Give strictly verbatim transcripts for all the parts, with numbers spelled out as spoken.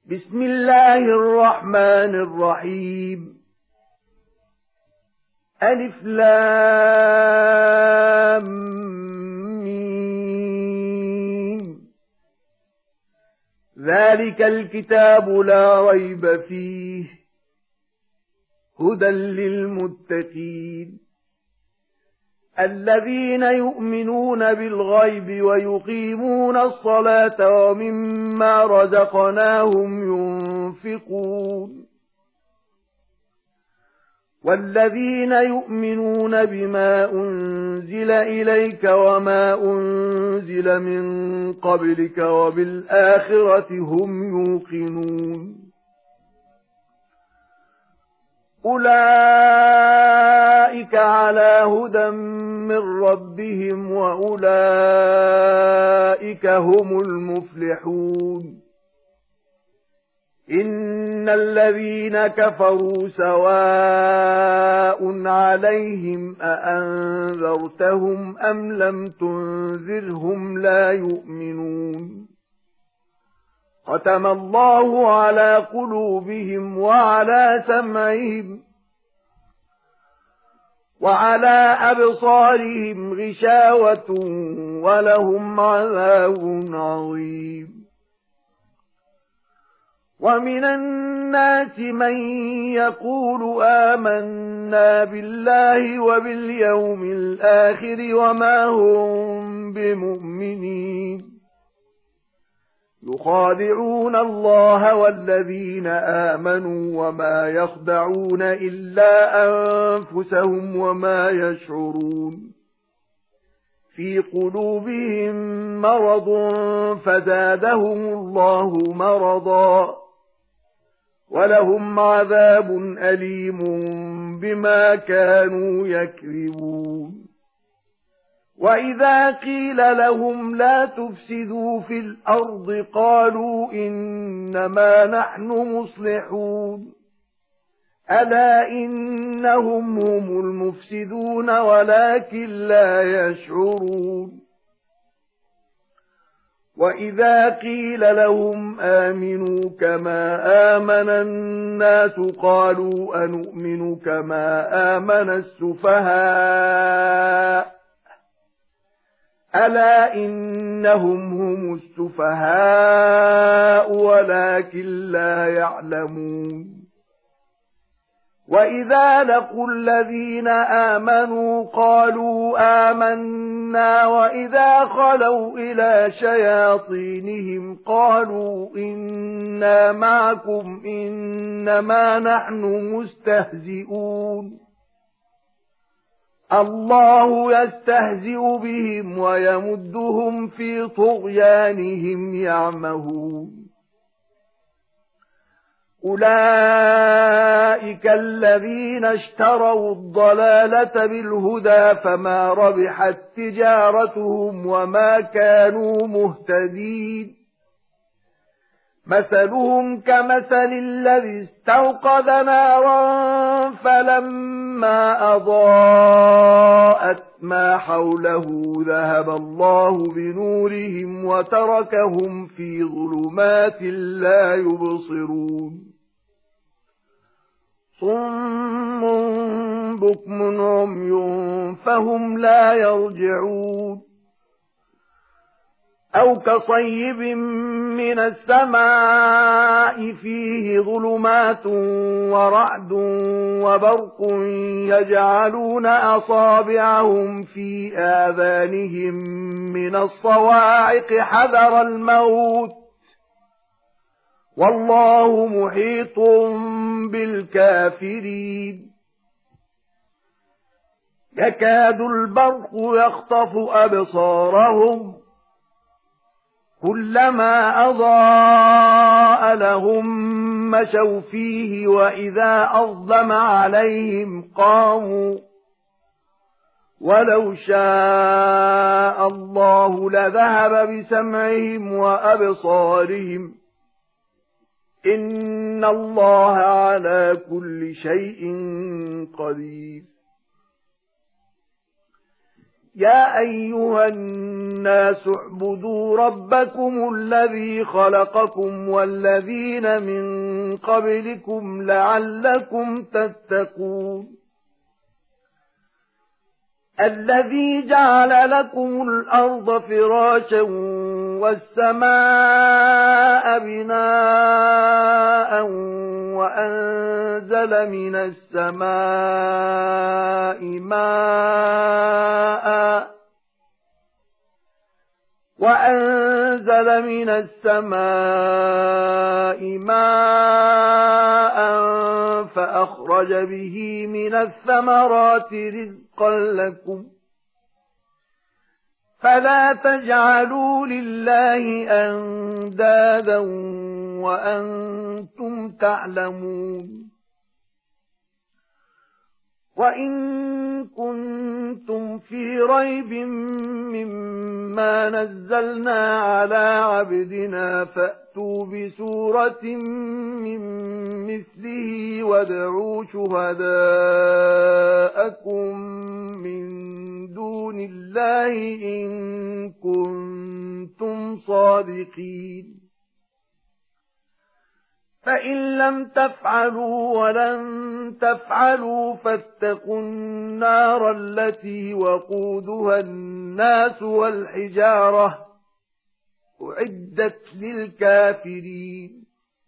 بسم الله الرحمن الرحيم. ألف لام ميم. ذلك الكتاب لا ريب فيه هدى للمتقين الذين يؤمنون بالغيب ويقيمون الصلاة ومما رزقناهم ينفقون والذين يؤمنون بما أنزل إليك وما أنزل من قبلك وبالآخرة هم يوقنون أولئك على هدى من ربهم وأولئك هم المفلحون إن الذين كفروا سواء عليهم أأنذرتهم أم لم تنذرهم لا يؤمنون ختم الله على قلوبهم وعلى سمعهم وعلى أبصارهم غشاوة ولهم عذاب عظيم ومن الناس من يقول آمنا بالله وباليوم الآخر وما هم بمؤمنين يخادعون الله والذين آمنوا وما يخدعون إلا أنفسهم وما يشعرون في قلوبهم مرض فزادهم الله مرضا ولهم عذاب أليم بما كانوا يكذبون وَإِذَا قِيلَ لَهُمْ لَا تُفْسِدُوا فِي الْأَرْضِ قَالُوا إِنَّمَا نَحْنُ مُصْلِحُونَ أَلَا إِنَّهُمْ هُمُ الْمُفْسِدُونَ وَلَكِنْ لَا يَشْعُرُونَ وَإِذَا قِيلَ لَهُمْ آمِنُوا كَمَا آمَنَ النَّاسُ قَالُوا أَنُؤْمِنُ كَمَا آمَنَ السُّفَهَاءُ ألا إنهم هم السفهاء ولكن لا يعلمون وإذا لقوا الذين آمنوا قالوا آمنا وإذا خلوا إلى شياطينهم قالوا إنا معكم إنما نحن مستهزئون الله يستهزئ بهم ويمدهم في طغيانهم يعمهون أولئك الذين اشتروا الضلالة بالهدى فما ربحت تجارتهم وما كانوا مهتدين مثلهم كمثل الذي استوقد نارا فلما أضاءت ما حوله ذهب الله بنورهم وتركهم في ظلمات لا يبصرون صم بكم عمي فهم لا يرجعون أو كصيب من السماء فيه ظلمات ورعد وبرق يجعلون أصابعهم في آذانهم من الصواعق حذر الموت والله محيط بالكافرين يكاد البرق يخطف أبصارهم كلما أضاء لهم مشوا فيه وإذا أظلم عليهم قاموا ولو شاء الله لذهب بسمعهم وأبصارهم إن الله على كل شيء قدير يا أيها الناس اعبدوا ربكم الذي خلقكم والذين من قبلكم لعلكم تتقون الذي جعل لكم الأرض فراشا والسماء بناء وأنزل من السماء ماء وأنزل من السماء ماء فأخرج به من الثمرات رزقا لكم فلا تجعلوا لله أندادا وأنتم تعلمون وَإِن كُنتُمْ فِي رَيْبٍ مِّمَّا نَزَّلْنَا عَلَى عَبْدِنَا فَأْتُوا بِسُورَةٍ مِّن مِّثْلِهِ وَادْعُوا شُهَدَاءَكُم مِّن دُونِ اللَّهِ إِن كُنتُمْ صَادِقِينَ فَإِن لَّمْ تَفْعَلُوا وَلَن تَفْعَلُوا فَاتَّقُوا النَّارَ الَّتِي وَقُودُهَا النَّاسُ وَالْحِجَارَةُ أُعِدَّتْ لِلْكَافِرِينَ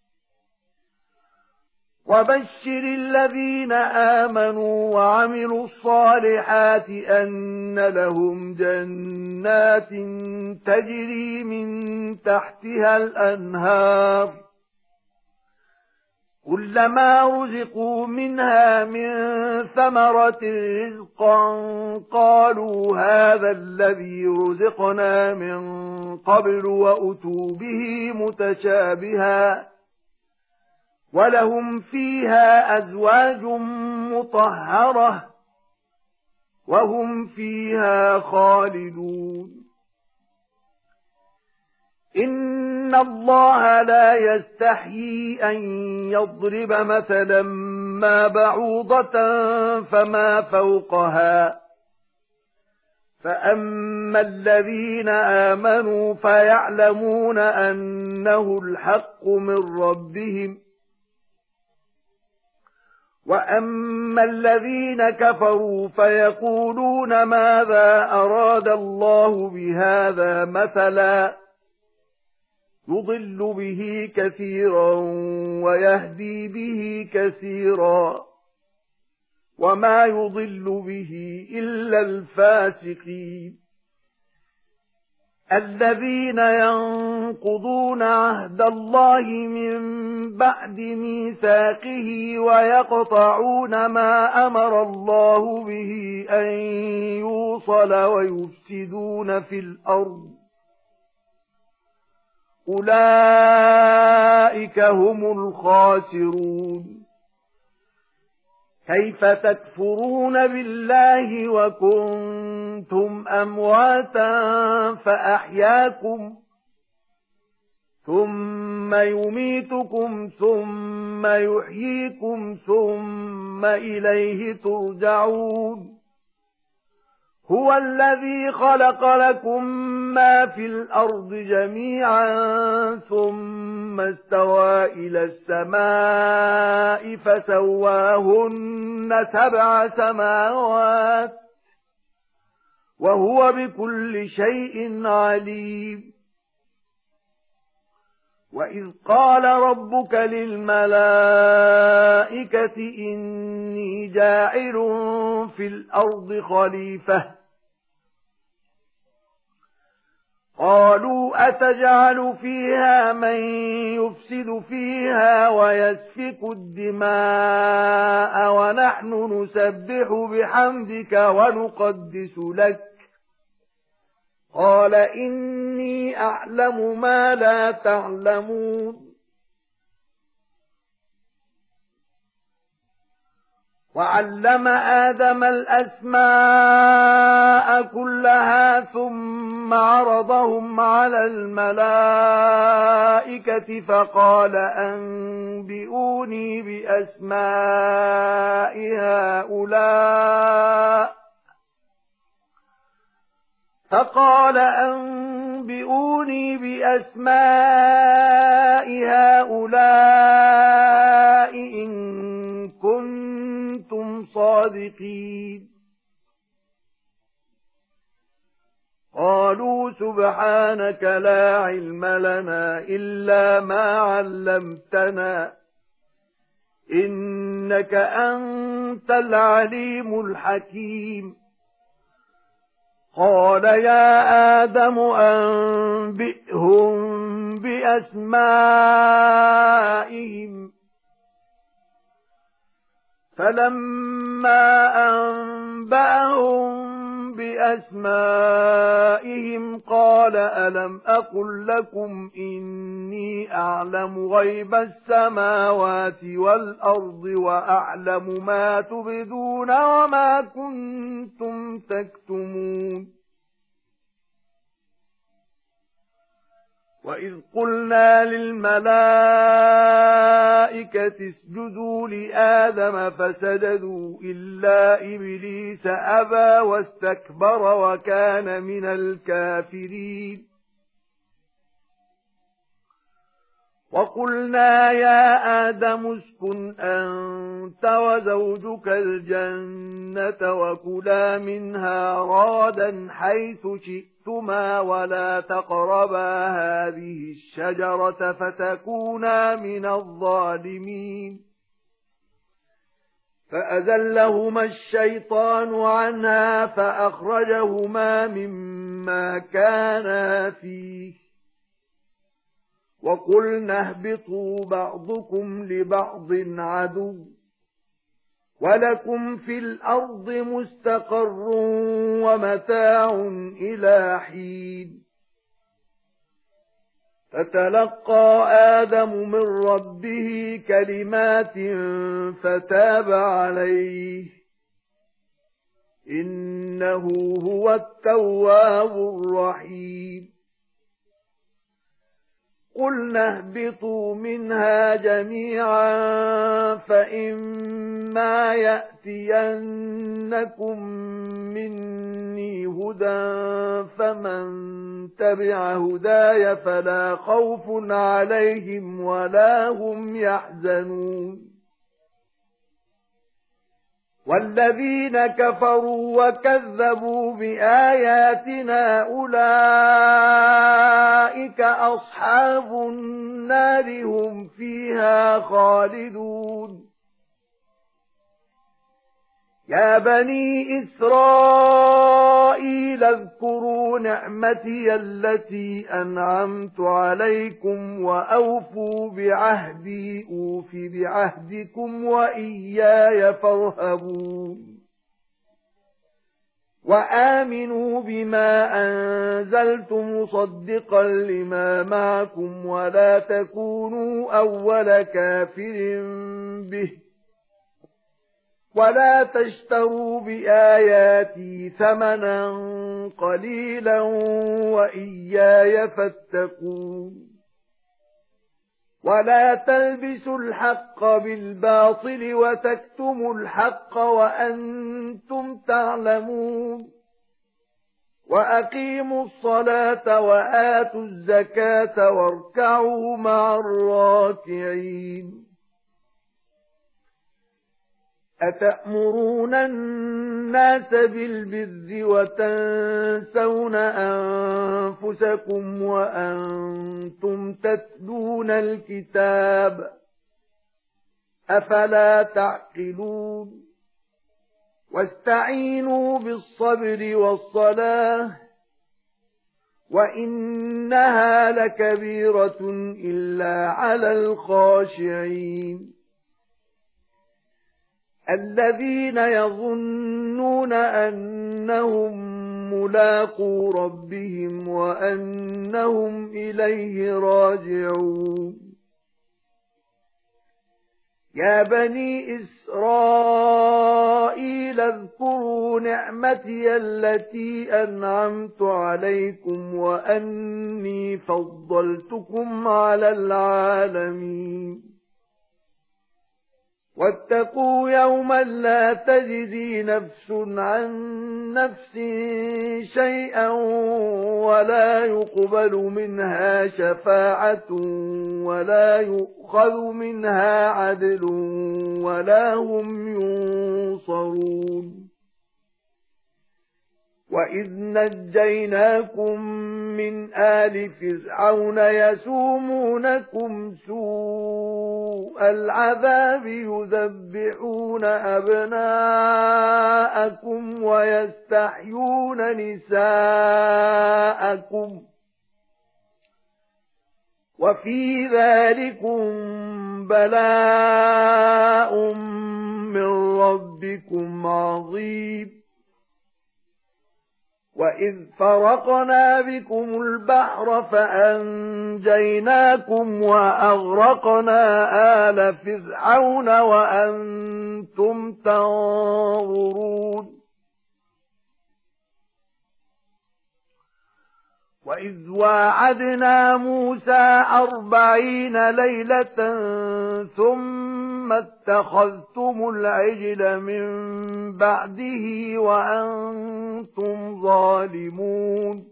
وَبَشِّرِ الَّذِينَ آمَنُوا وَعَمِلُوا الصَّالِحَاتِ أَنَّ لَهُمْ جَنَّاتٍ تَجْرِي مِن تَحْتِهَا الْأَنْهَارُ كُلَّمَا رُزِقُوا مِنْهَا مِنْ ثَمَرَةٍ رِزْقًا قَالُوا هَذَا الَّذِي رُزِقْنَا مِنْ قَبْلُ وَأُتُوا بِهِ مُتَشَابِهًا وَلَهُمْ فِيهَا أَزْوَاجٌ مُطَهَّرَةٌ وَهُمْ فِيهَا خَالِدُونَ إِنَّ اللَّهَ لَا يَسْتَحْيِي أَن يَضْرِبَ مَثَلًا مَّا بَعُوضَةً فَمَا فَوْقَهَا فَأَمَّا الَّذِينَ آمَنُوا فَيَعْلَمُونَ أَنَّهُ الْحَقُّ مِن رَّبِّهِمْ وَأَمَّا الَّذِينَ كَفَرُوا فَيَقُولُونَ ماذا أَرَادَ اللَّهُ بِهَذَا مَثَلًا يُضِلُّ بِهِ كَثِيرًا وَيَهْدِي بِهِ كَثِيرًا وَمَا يُضِلُّ بِهِ إِلَّا الْفَاسِقِينَ الَّذِينَ يَنقُضُونَ عَهْدَ اللَّهِ مِن بَعْدِ مِيثَاقِهِ وَيَقْطَعُونَ مَا أَمَرَ اللَّهُ بِهِ أَن يُوصَلَ وَيُفْسِدُونَ فِي الْأَرْضِ أُولَئِكَ هُمُ الْخَاسِرُونَ كَيْفَ تَكْفُرُونَ بِاللَّهِ وَكُنتُمْ أَمْوَاتًا فَأَحْيَاكُمْ ثُمَّ يُمِيتُكُمْ ثُمَّ يُحْيِيكُمْ ثُمَّ إِلَيْهِ تُرْجَعُونَ هُوَ الَّذِي خَلَقَ لَكُم مَّا فِي الْأَرْضِ جَمِيعًا ثُمَّ اسْتَوَى إِلَى السَّمَاءِ فَسَوَّاهُنَّ سَبْعَ سَمَاوَاتٍ وَهُوَ بِكُلِّ شَيْءٍ عَلِيمٌ وَإِذْ قَالَ رَبُّكَ لِلْمَلَائِكَةِ إِنِّي جَاعِلٌ فِي الْأَرْضِ خَلِيفَةً قَالُوا أَتَجْعَلُ فِيهَا مَن يُفْسِدُ فِيهَا وَيَسْفِكُ الدِّمَاءَ وَنَحْنُ نُسَبِّحُ بِحَمْدِكَ وَنُقَدِّسُ لَكَ قَالَ إِنِّي أَعْلَمُ مَا لَا تَعْلَمُونَ وَعَلَّمَ آدَمَ الْأَسْمَاءَ كُلَّهَا ثُمَّ عَرَضَهُمْ عَلَى الْمَلَائِكَةِ فَقَالَ أَنبِئُونِي بِأَسْمَاءِ هَؤُلَاءِ فقال أنبئوني بأسماء هؤلاء إن كنتم صادقين قالوا سبحانك لا علم لنا إلا ما علمتنا إنك أنت العليم الحكيم قال يا آدم أنبئهم بأسمائهم فلما أنبأهم بأسمائهم قال ألم أقل لكم إني أعلم غيب السماوات والأرض وأعلم ما تبدون وما كنتم تكتمون وإذ قلنا للملائكة اسجدوا لآدم فسجدوا إلا إبليس أبى واستكبر وكان من الكافرين وقلنا يا آدم اسكن أنت وزوجك الجنة وكلا منها رغدا حيث شئتما ولا تقربا هذه الشجرة فتكونا من الظالمين فأزلهما الشيطان عنها فأخرجهما مما كانا فيه وقلنا اهبطوا بعضكم لبعض عدو ولكم في الأرض مستقر ومتاع إلى حين فتلقى آدم من ربه كلمات فتاب عليه إنه هو التواب الرحيم قلنا اهبطوا منها جميعا فإما يأتينكم مني هدى فمن تبع هداي فلا خوف عليهم ولا هم يحزنون والذين كفروا وكذبوا بآياتنا أولئك أصحاب النار هم فيها خالدون يا بني إسرائيل اذكروا نعمتي التي أنعمت عليكم وأوفوا بعهدي أوف بعهدكم وإياي فارهبون وآمنوا بما أنزلت مصدقا لما معكم ولا تكونوا أول كافر به ولا تشتروا بآياتي ثمنا قليلا وإياي فاتقون ولا تلبسوا الحق بالباطل وتكتموا الحق وأنتم تعلمون وأقيموا الصلاة وآتوا الزكاة واركعوا مع الراكعين أتأمرون الناس بالبر وتنسون أنفسكم وأنتم تتلون الكتاب أفلا تعقلون واستعينوا بالصبر والصلاة وإنها لكبيرة إلا على الخاشعين الذين يظنون أنهم ملاقو ربهم وأنهم إليه راجعون يا بني إسرائيل اذكروا نعمتي التي أنعمت عليكم وأني فضلتكم على العالمين واتقوا يوما لا تجزي نفس عن نفس شيئا ولا يقبل منها شفاعة ولا يؤخذ منها عدل ولا هم ينصرون وَإِذْ نَجَّيْنَاكُمْ مِنْ آلِ فِرْعَوْنَ يَسُومُونَكُمْ سُوءَ الْعَذَابِ يُذَبِّحُونَ أَبْنَاءَكُمْ وَيَسْتَحْيُونَ نِسَاءَكُمْ وَفِي ذَلِكُمْ بَلَاءٌ مِنْ رَبِّكُمْ عَظِيمٌ وَإِذْ فَرَقْنَا بِكُمُ الْبَحْرَ فَأَنْجَيْنَاكُمْ وَأَغْرَقْنَا آلَ فِرْعَوْنَ وَأَنْتُمْ تَنظُرُونَ وَإِذْ وَاعَدْنَا مُوسَى أَرْبَعِينَ لَيْلَةً ثُمَّ اتَّخَذْتُمُ الْعِجْلَ مِنْ بَعْدِهِ وَأَنْتُمْ ظَالِمُونَ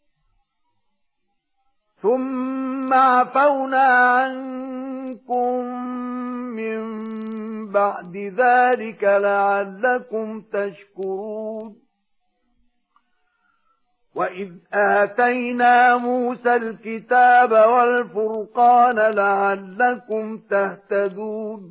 ثُمَّ عَفَوْنَا عَنْكُمْ مِنْ بَعْدِ ذَلِكَ لَعَلَّكُمْ تَشْكُرُونَ وَإِذْ آتَيْنَا مُوسَى الْكِتَابَ وَالْفُرْقَانَ لَعَلَّكُمْ تَهْتَدُونَ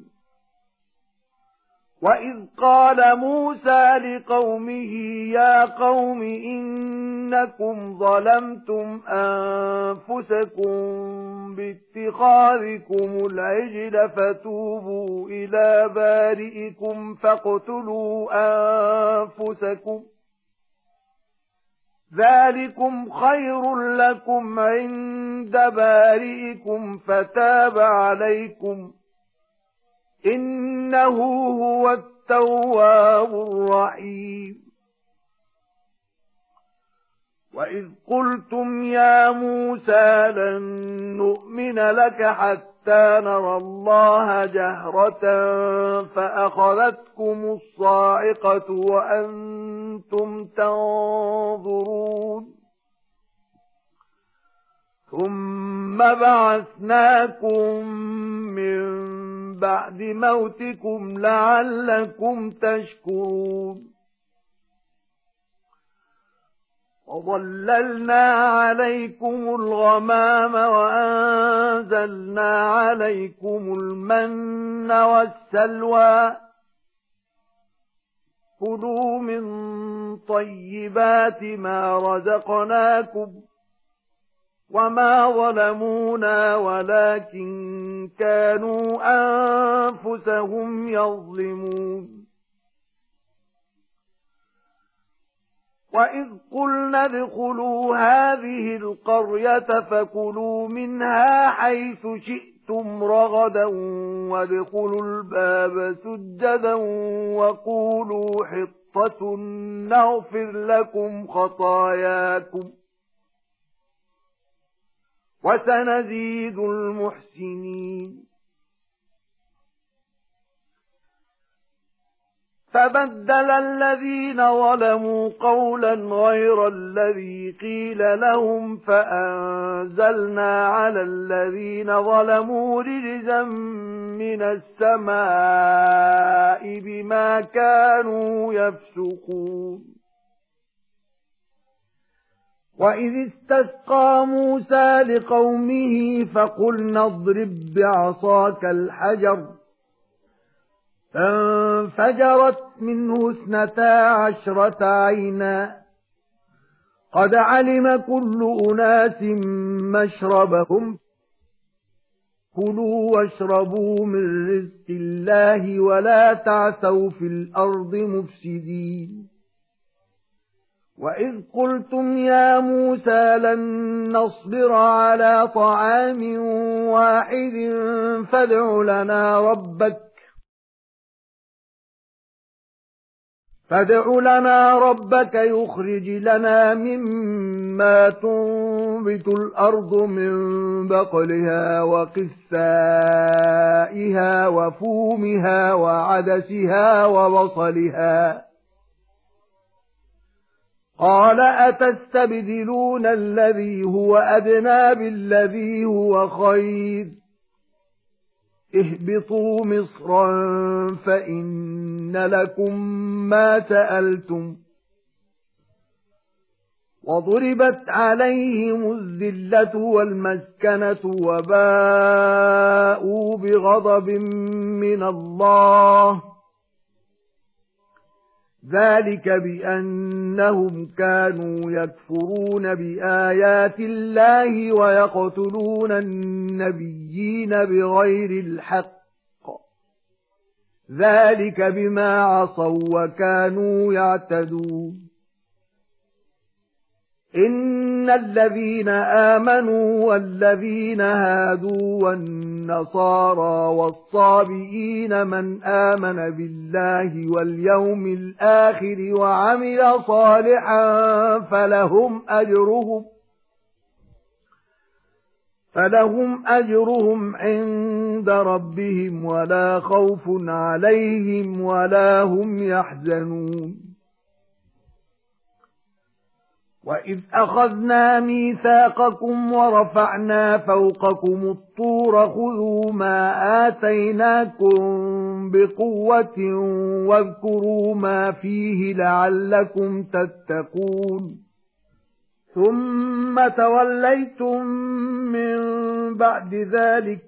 وَإِذْ قَالَ مُوسَى لِقَوْمِهِ يَا قَوْمِ إِنَّكُمْ ظَلَمْتُمْ أَنفُسَكُمْ بِاتِّخَاذِكُمُ الْعِجْلَ فَتُوبُوا إِلَى بَارِئِكُمْ فَاقْتُلُوا أَنفُسَكُمْ ذَلِكُمْ خَيْرٌ لَكُمْ عِندَ بَارِئِكُمْ فَتَابَ عَلَيْكُمْ إِنَّهُ هُوَ التَّوَّابُ الرَّحِيمُ وَإِذْ قُلْتُمْ يَا مُوسَى لَن نُّؤْمِنَ لَكَ حَتَّى نَرَى اللَّهَ جَهْرَةً فَأَخَذَتْكُمُ الصَّاعِقَةُ وَأَنْتُمْ تَنظُرُونَ ثُمَّ بَعَثْنَاكُمْ مِنْ بَعْدِ مَوْتِكُمْ لَعَلَّكُمْ تَشْكُرُونَ وَظَلَّلْنَا عَلَيْكُمُ الْغَمَامَ وَأَنزَلْنَا عَلَيْكُمُ الْمَنَّ وَالسَّلْوَىٰ كُلُوا مِن طَيِّبَاتِ مَا رَزَقْنَاكُمْ وَمَا ظَلَمُونَا وَلَكِن كَانُوا أَنفُسَهُمْ يَظْلِمُونَ وَإِذْ قُلْنَا ادْخُلُوا هَٰذِهِ الْقَرْيَةَ فَكُلُوا مِنْهَا حَيْثُ شِئْتُمْ رَغَدًا وَادْخُلُوا الْبَابَ سُجَّدًا وَقُولُوا حِطَّةٌ نَغْفِرْ لَكُمْ خَطَايَاكُمْ وَسَنَزِيدُ الْمُحْسِنِينَ فَبَدَّلَ الَّذِينَ ظَلَمُوا قَوْلًا غَيْرَ الَّذِي قِيلَ لَهُمْ فَأَنزَلْنَا عَلَى الَّذِينَ ظَلَمُوا رِجْزًا مِنَ السَّمَاءِ بِمَا كَانُوا يَفْسُقُونَ وَإِذِ اسْتَسْقَى مُوسَى لِقَوْمِهِ فَقُلْنَا اضْرِب بِّعَصَاكَ الْحَجَرَ فانفجرت منه اثنتا عشرة عينا قد علم كل أناس مشربهم كلوا واشربوا من رزق الله ولا تعثوا في الأرض مفسدين وَإِذْ قُلْتُمْ يَا مُوسَى لَن نَّصْبِرَ عَلَى طَعَامٍ وَاحِدٍ فَادْعُ لَنَا رَبَّكَ فادع لنا ربك يخرج لنا مما تنبت الأرض من بقلها وقثائها وفومها وعدسها وبصلها. قال أتستبدلون الذي هو أدنى بالذي هو خير اهبطوا مصرا فإن لكم ما سألتم وضربت عليهم الذلة والمسكنة وباءوا بغضب من الله ذلك بأنهم كانوا يكفرون بآيات الله ويقتلون النبيين بغير الحق ذلك بما عصوا وكانوا يعتدون. إن الذين آمنوا والذين هادوا والنصارى والصابئين من آمن بالله واليوم الآخر وعمل صالحا فلهم أجرهم فلهم أجرهم عند ربهم ولا خوف عليهم ولا هم يحزنون. وَإِذْ أَخَذْنَا مِيثَاقَكُمْ وَرَفَعْنَا فَوْقَكُمُ الطُّورَ خُذُوا مَا آتَيْنَاكُمْ بِقُوَّةٍ وَاذْكُرُوا مَا فِيهِ لَعَلَّكُمْ تَتَّقُونَ. ثُمَّ تَوَلَّيْتُمْ مِنْ بَعْدِ ذَلِكَ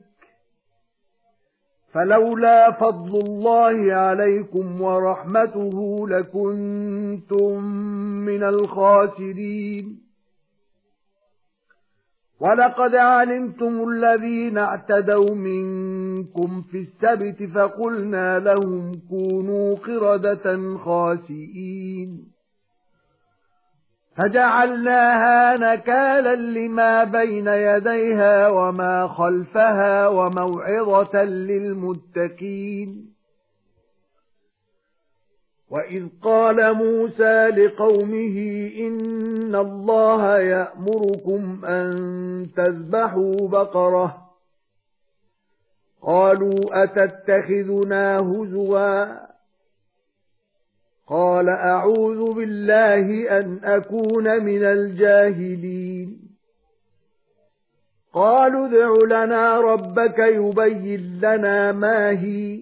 فَلَوْلَا فَضْلُ اللَّهِ عَلَيْكُمْ وَرَحْمَتُهُ لَكُنْتُمْ مِنَ الْخَاسِرِينَ. وَلَقَدْ عَلِمْتُمُ الَّذِينَ اعْتَدَوْا مِنكُمْ فِي السَّبْتِ فَقُلْنَا لَهُمْ كُونُوا قِرَدَةً خَاسِئِينَ فَجَعَلْنَاهَا نَكَالًا لِمَا بَيْنَ يَدَيْهَا وَمَا خَلْفَهَا وَمَوْعِظَةً لِلْمُتَّقِينَ. وَإِذْ قَالَ مُوسَى لِقَوْمِهِ إِنَّ اللَّهَ يَأْمُرُكُمْ أَن تَذْبَحُوا بَقَرَةً قَالُوا أَتَتَّخِذُنَا هُزُوًا قَالَ أَعُوذُ بِاللَّهِ أَنْ أَكُونَ مِنَ الْجَاهِلِينَ. قَالُوا ادْعُ لَنَا رَبَّكَ يُبَيِّن لَّنَا مَا هِيَ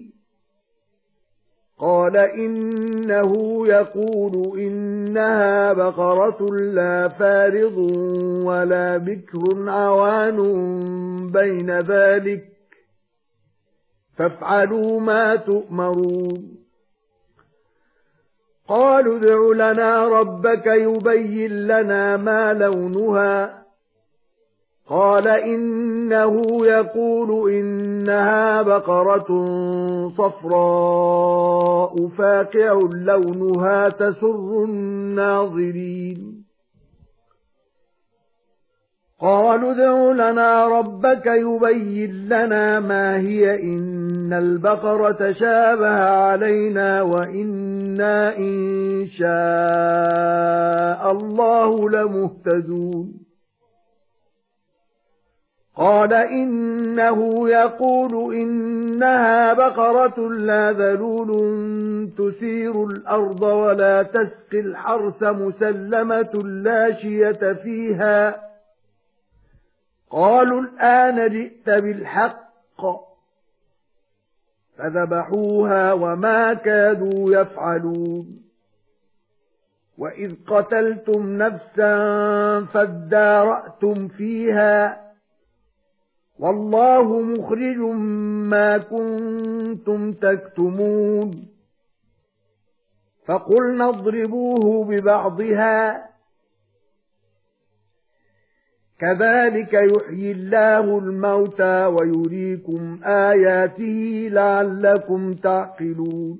قَالَ إِنَّهُ يَقُولُ إِنَّهَا بَقَرَةٌ لَّا فَارِضٌ وَلَا بِكْرٌ عَوَانٌ بَيْنَ ذَلِكَ فَافْعَلُوا مَا تُؤْمَرُونَ. قَالُوا ادْعُ لَنَا رَبَّكَ يُبَيِّن لَّنَا مَا لَوْنُهَا قَالَ إِنَّهُ يَقُولُ إِنَّهَا بَقَرَةٌ صَفْرَاءُ فَاقِعٌ لَّوْنُهَا تَسُرُّ النَّاظِرِينَ. قَالُوا ادْعُ لَنَا رَبَّكَ يُبَيِّن لَّنَا مَا هِيَ إِنَّ الْبَقَرَةَ شَابَهَ عَلَيْنَا وَإِنَّا إِن شَاءَ اللَّهُ لَمُهْتَدُونَ. قَالَ إِنَّهُ يَقُولُ إِنَّهَا بَقَرَةٌ لَّا ذَلُولٌ تُثِيرُ الْأَرْضَ وَلَا تَسْقِي الْحَرْثَ مُسَلَّمَةٌ لَّا شِيَةَ فِيهَا قَالُوا الْآنَ جِئْتَ بِالْحَقِّ فَذَبَحُوهَا وَمَا كَادُوا يَفْعَلُونَ. وَإِذْ قَتَلْتُمْ نَفْسًا فَادَّارَأْتُمْ فِيهَا وَاللَّهُ مُخْرِجٌ مَا كُنتُمْ تَكْتُمُونَ. فَقُلْنَا اضْرِبُوهُ بِبَعْضِهَا كَذَلِكَ يُحْيِي اللَّهُ الْمَوْتَى وَيُرِيكُمْ آيَاتِهِ لَعَلَّكُمْ تَعْقِلُونَ.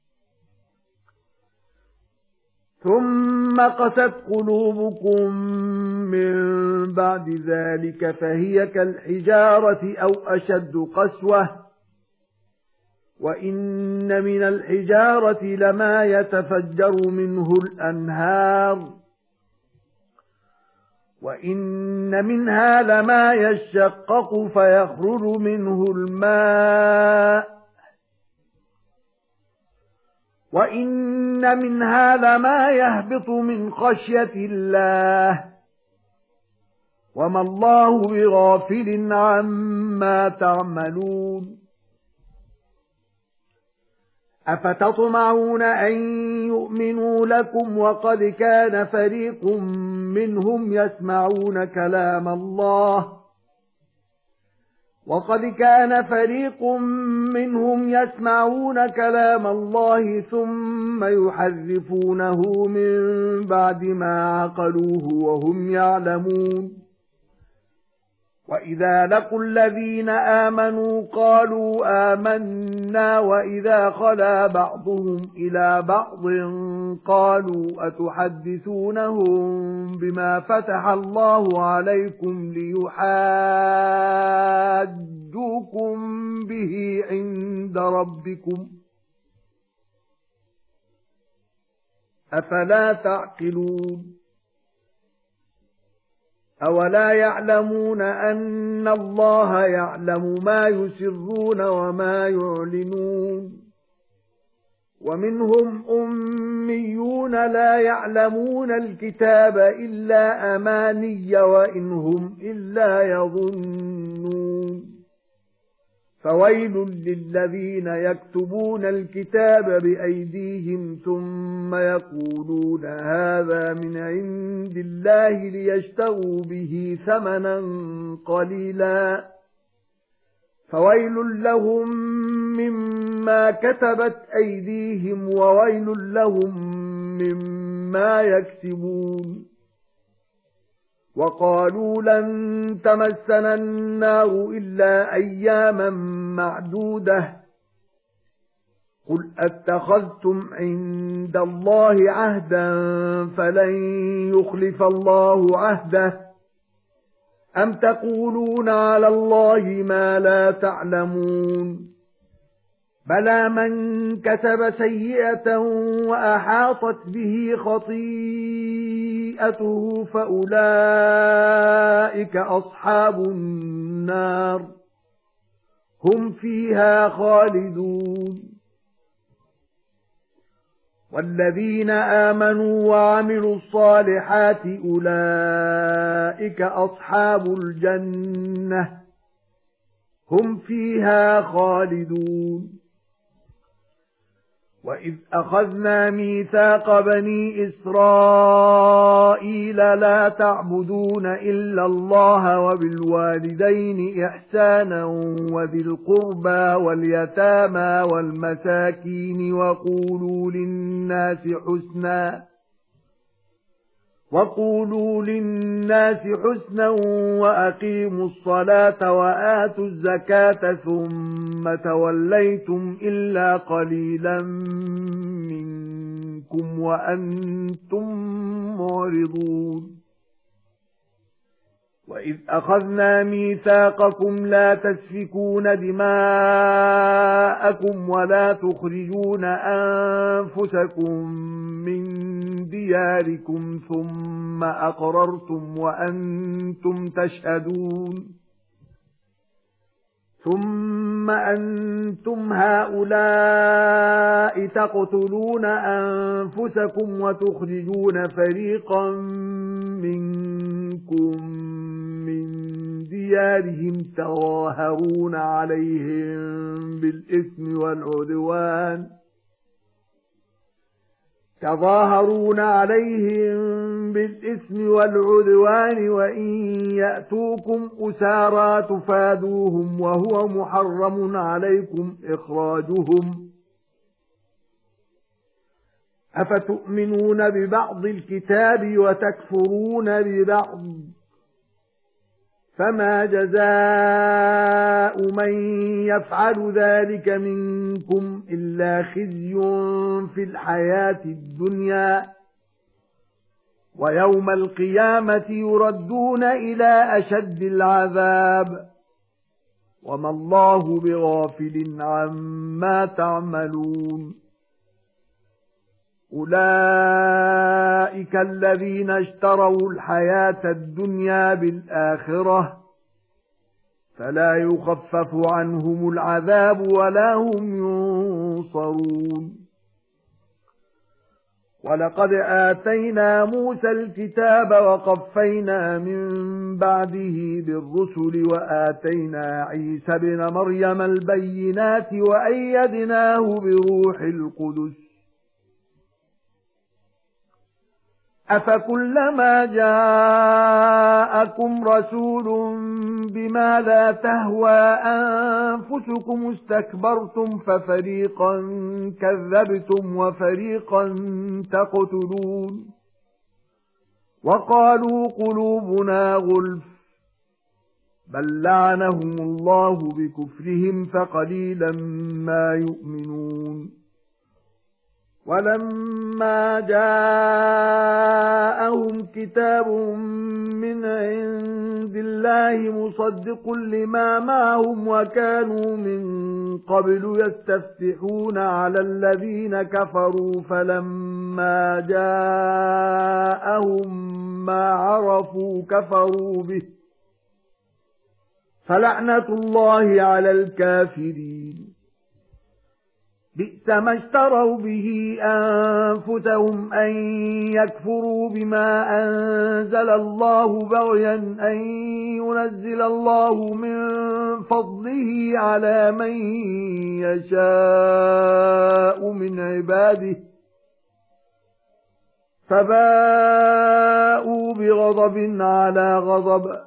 ثُمَّ قَسَتْ قُلُوبُكُمْ مِنْ بَعْدِ ذَلِكَ فَهِيَ كَالْحِجَارَةِ أَوْ أَشَدُّ قَسْوَةً وَإِنَّ مِنَ الْحِجَارَةِ لَمَا يَتَفَجَّرُ مِنْهُ الْأَنْهَارُ وَإِنَّ مِنْهَا لَمَا يَشَّقَّقُ فَيَخْرُجُ مِنْهُ الْمَاءُ وَإِنَّ مِنْهَا لَمَا يَهْبِطُ مِنْ خَشْيَةِ اللَّهِ وَمَا اللَّهُ بِغَافِلٍ عَمَّا تَعْمَلُونَ أَفَتَطْمَعُونَ أَن يُؤْمِنُوا لَكُمْ وَقَدْ كَانَ فَرِيقٌ مِنْهُمْ يَسْمَعُونَ كَلَامَ اللَّهِ وَقَدْ كَانَ فَرِيقٌ مِنْهُمْ يَسْمَعُونَ كَلَامَ اللَّهِ ثُمَّ يُحَرِّفُونَهُ مِنْ بَعْدِ مَا عَقَلُوهُ وَهُمْ يَعْلَمُونَ وَإِذَا لَقُوا الَّذِينَ آمَنُوا قَالُوا آمَنَّا وَإِذَا خَلَا بَعْضُهُمْ إِلَى بَعْضٍ قَالُوا أَتُحَدِّثُونَهُم بِمَا فَتَحَ اللَّهُ عَلَيْكُمْ لِيُحَاجُّوكُم بِهِ عِندَ رَبِّكُمْ أَفَلَا تَعْقِلُونَ أَوَلَا يَعْلَمُونَ أَنَّ اللَّهَ يَعْلَمُ مَا يُسِرُّونَ وَمَا يُعْلِنُونَ وَمِنْهُمْ أُمِّيُّونَ لَا يَعْلَمُونَ الْكِتَابَ إِلَّا أَمَانِيَّ وَإِنْ هُمْ إِلَّا يَظُنُّونَ فَوَيْلٌ لِّلَّذِينَ يَكْتُبُونَ الْكِتَابَ بِأَيْدِيهِمْ ثُمَّ يَقُولُونَ هَذَا مِنْ عِندِ اللَّهِ لِيَشْتَرُوا بِهِ ثَمَنًا قَلِيلًا فَوَيْلٌ لَّهُم مِّمَّا كَتَبَتْ أَيْدِيهِمْ وَوَيْلٌ لَّهُم مِّمَّا يَكْسِبُونَ وَقَالُوا لَن تَمَسَّنَا النَّارُ إِلَّا أَيَّامًا مَّعْدُودَةً قُلْ أَتَّخَذْتُمْ عِندَ اللَّهِ عَهْدًا فَلَن يُخْلِفَ اللَّهُ عَهْدَهُ أَمْ تَقُولُونَ عَلَى اللَّهِ مَا لَا تَعْلَمُونَ بَلَى مَن كَسَبَ سَيِّئَةً وَأَحاطَتْ بِهِ خَطِيئَتُهُ فَأُولَئِكَ أَصْحَابُ النَّارِ هُمْ فِيهَا خَالِدُونَ وَالَّذِينَ آمَنُوا وَعَمِلُوا الصَّالِحَاتِ أُولَئِكَ أَصْحَابُ الْجَنَّةِ هُمْ فِيهَا خَالِدُونَ وَإِذْ أَخَذْنَا مِيثَاقَ بَنِي إِسْرَائِيلَ لَا تَعْبُدُونَ إِلَّا اللَّهَ وَبِالْوَالِدَيْنِ إِحْسَانًا وَذِي الْقُرْبَى وَالْيَتَامَى وَالْمَسَاكِينِ وَقُولُوا لِلنَّاسِ حُسْنًا وَقُولُوا لِلنَّاسِ حُسْنًا وَأَقِيمُوا الصَّلَاةَ وَآتُوا الزَّكَاةَ ثُمَّ تَوَلَّيْتُمْ إِلَّا قَلِيلًا مِنكُمْ وَأَنْتُمْ مُعْرِضُونَ وَإِذْ أَخَذْنَا مِيثَاقَكُمْ لَا تَسْفِكُونَ دِمَاءَكُمْ وَلَا تُخْرِجُونَ أَنفُسَكُم مِّن دِيَارِكُمْ ثُمَّ أَقْرَرْتُمْ وَأَنتُمْ تَشْهَدُونَ ثُمَّ أَنتُمْ هَؤُلَاءِ تَقْتُلُونَ أَنفُسَكُمْ وَتُخْرِجُونَ فَرِيقًا مِنكُم مِّن دِيَارِهِمْ تَظَاهَرُونَ عَلَيْهِم بِالْإِثْمِ وَالْعُدْوَانِ تَظَاهَرُونَ عَلَيْهِم بِالْإِثْمِ وَالْعُدْوَانِ وَإِن يَأْتُوكُمْ أُسَارَى تُفَادُوهُمْ وَهُوَ مُحَرَّمٌ عَلَيْكُمْ إِخْرَاجُهُمْ أَفَتُؤْمِنُونَ بِبَعْضِ الْكِتَابِ وَتَكْفُرُونَ بِبَعْضٍ فَمَا جَزَاءُ مَن يَفْعَلُ ذَلِكَ مِنكُمْ إِلَّا خِزْيٌ فِي الْحَيَاةِ الدُّنْيَا وَيَوْمَ الْقِيَامَةِ يُرَدُّونَ إِلَى أَشَدِّ الْعَذَابِ وما الله بغافل عما تعملون أولئك الذين اشتروا الحياة الدنيا بالآخرة فلا يخفف عنهم العذاب ولا هم ينصرون ولقد آتينا موسى الكتاب وقفينا من بعده بالرسل وآتينا عيسى ابن مريم البينات وأيدناه بروح القدس أفكلما جاءكم رسول بما لا تهوى أنفسكم استكبرتم ففريقا كذبتم وفريقا تقتلون وقالوا قلوبنا غلف بل لعنهم الله بكفرهم فقليلا ما يؤمنون ولما جاءهم كتاب من عند الله مصدق لما معهم وكانوا من قبل يستفتحون على الذين كفروا فلما جاءهم ما عرفوا كفروا به فلعنة الله على الكافرين بئس ما اشتروا به أنفسهم أن يكفروا بما أنزل الله بغيا أن ينزل الله من فضله على من يشاء من عباده فباءوا بغضب على غضب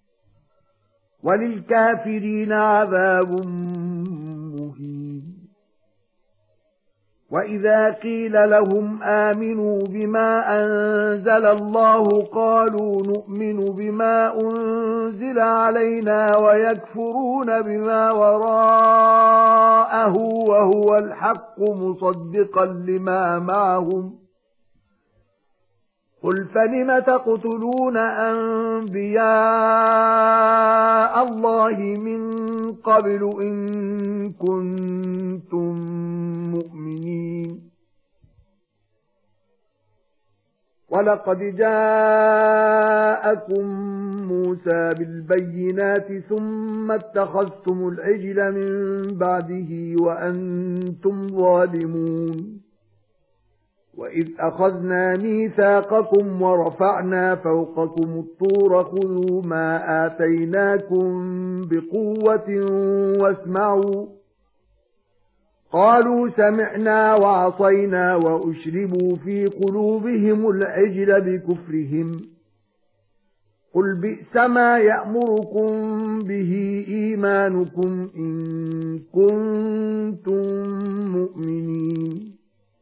وللكافرين عذاب مهين وَإِذَا قِيلَ لَهُمْ آمِنُوا بِمَا أَنزَلَ اللَّهُ قَالُوا نُؤْمِنُ بِمَا أُنزِلَ عَلَيْنَا وَيَكْفُرُونَ بِمَا وَرَاءَهُ وَهُوَ الْحَقُّ مُصَدِّقًا لِمَا مَعَهُمْ قُلْ فَلِمَ تَقْتُلُونَ أَنبِيَاءَ اللَّهِ مِنْ قَبْلُ إِن كُنتُم مُؤْمِنِينَ وَلَقَدْ جَاءَكُم مُوسَى بِالْبَيِّنَاتِ ثُمَّ اتَّخَذْتُمُ الْعِجْلَ مِنْ بَعْدِهِ وَأَنْتُمْ ظَالِمُونَ وَإِذْ أَخَذْنَا مِيثَاقَكُمْ وَرَفَعْنَا فَوْقَكُمُ الطُّورَ خُذُوا مَا آتَيْنَاكُمْ بِقُوَّةٍ وَاسْمَعُوا قَالُوا سَمِعْنَا وَعَصَيْنَا وَأُشْرِبُوا فِي قُلُوبِهِمُ الْعِجْلَ بِكُفْرِهِمْ قُلْ بِئْسَ مَا يَأْمُرُكُمْ بِهِ إِيمَانُكُمْ إِن كُنتُم مُّؤْمِنِينَ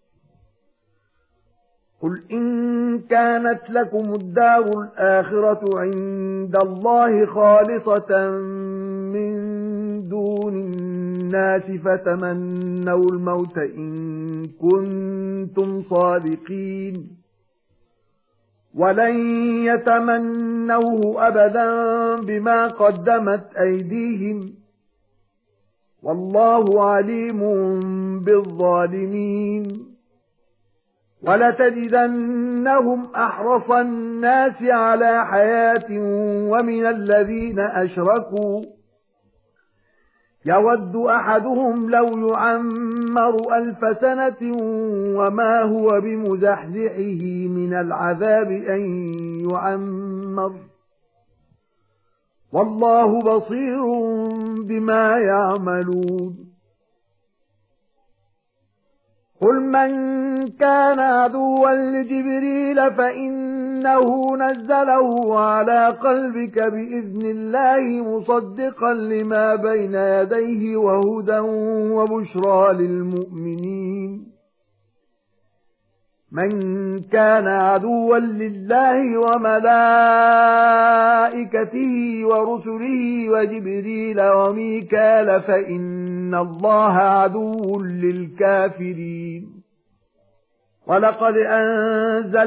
قُلْ إِن كَانَتْ لَكُمُ الدَّارُ الْآخِرَةُ عِندَ اللَّهِ خَالِصَةً مِّن دُونِ النَّاسِ فَتَمَنَّوُا الْمَوْتَ إِن كُنتُمْ صَادِقِينَ وَلَن يَتَمَنَّوْهُ أَبَدًا بِمَا قَدَّمَتْ أَيْدِيهِمْ وَاللَّهُ عَلِيمٌ بِالظَّالِمِينَ وَلَتَجِدَنَّهُمْ أَحْرَصَ النَّاسِ عَلَى حَيَاةٍ وَمِنَ الَّذِينَ أَشْرَكُوا يَوَدُّ أَحَدُهُمْ لَوْ يُعَمَّرُ أَلْفَ سَنَةٍ وَمَا هُوَ بِمُزَحْزِحِهِ مِنَ الْعَذَابِ أَن يُعَمَّرَ وَاللَّهُ بَصِيرٌ بِمَا يَعْمَلُونَ قُلْ مَنْ كَانَ عَدُوًّا لِجِبْرِيلَ فَإِنَّهُ نَزَّلَهُ عَلَى قَلْبِكَ بِإِذْنِ اللَّهِ مُصَدِّقًا لِمَا بَيْنَ يَدَيْهِ وَهُدًى وَبُشْرَى لِلْمُؤْمِنِينَ مَنْ كَانَ عَدُوًّا لِلَّهِ وَمَلَائِكَتِهِ وَرُسُلِهِ وَجِبْرِيلَ وَمِيكَالَ فَإِنَّ اللَّهَ عَدُوٌّ لِلْكَافِرِينَ وَلَقَدْ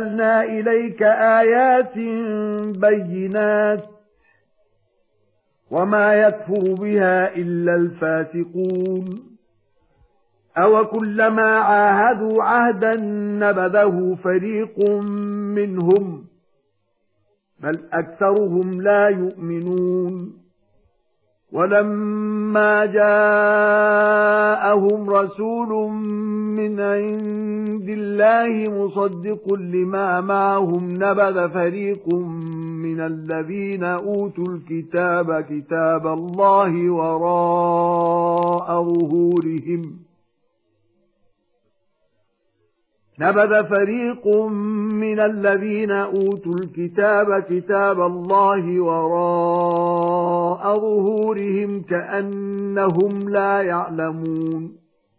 أَنزَلْنَا إِلَيْكَ آيَاتٍ بَيِّنَاتٍ وما يكفر بها إلا الفاسقون أو كلما عاهدوا عهدا نبذه فريق منهم بل أكثرهم لا يؤمنون ولما جاءهم رسول من عند الله مصدق لما معهم نبذ فريق من الذين أوتوا الكتاب كتاب الله وراء ظهورهم نبذ فريق من الذين أوتوا الكتاب كتاب الله وراء ظهورهم كأنهم لا يعلمون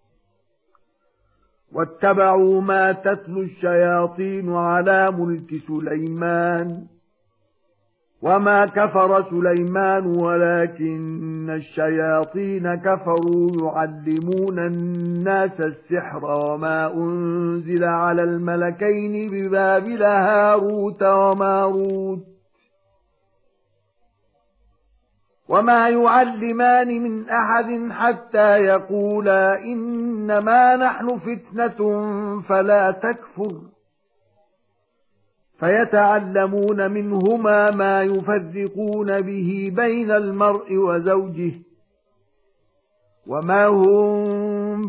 واتبعوا ما تتلو الشياطين على ملك سليمان وما كفر سليمان ولكن الشياطين كفروا يعلمون الناس السحر وما أنزل على الملكين ببابل هاروت وماروت وما يعلمان من أحد حتى يقولا إنما نحن فتنة فلا تكفر فيتعلمون منهما ما يفرقون به بين المرء وزوجه وما هم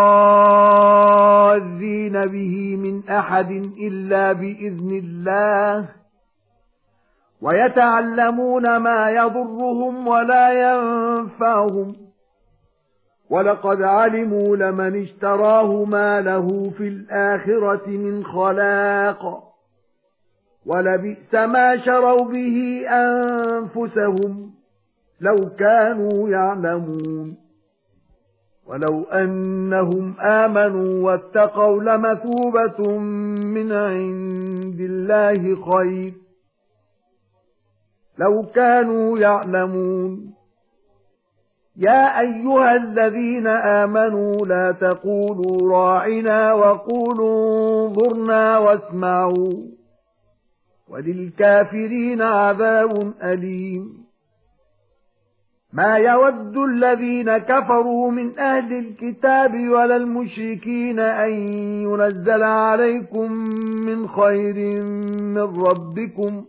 بضارين به من أحد إلا بإذن الله ويتعلمون ما يضرهم ولا ينفعهم ولقد علموا لمن اشتراه ما له في الآخرة من خلاق ولبئس ما شروا به أنفسهم لو كانوا يعلمون ولو أنهم آمنوا واتقوا لمثوبة من عند الله خير لو كانوا يعلمون يا أيها الذين آمنوا لا تقولوا راعنا وقولوا انظرنا واسمعوا وللكافرين عذاب أليم ما يود الذين كفروا من أهل الكتاب ولا المشركين أن ينزل عليكم من خير من ربكم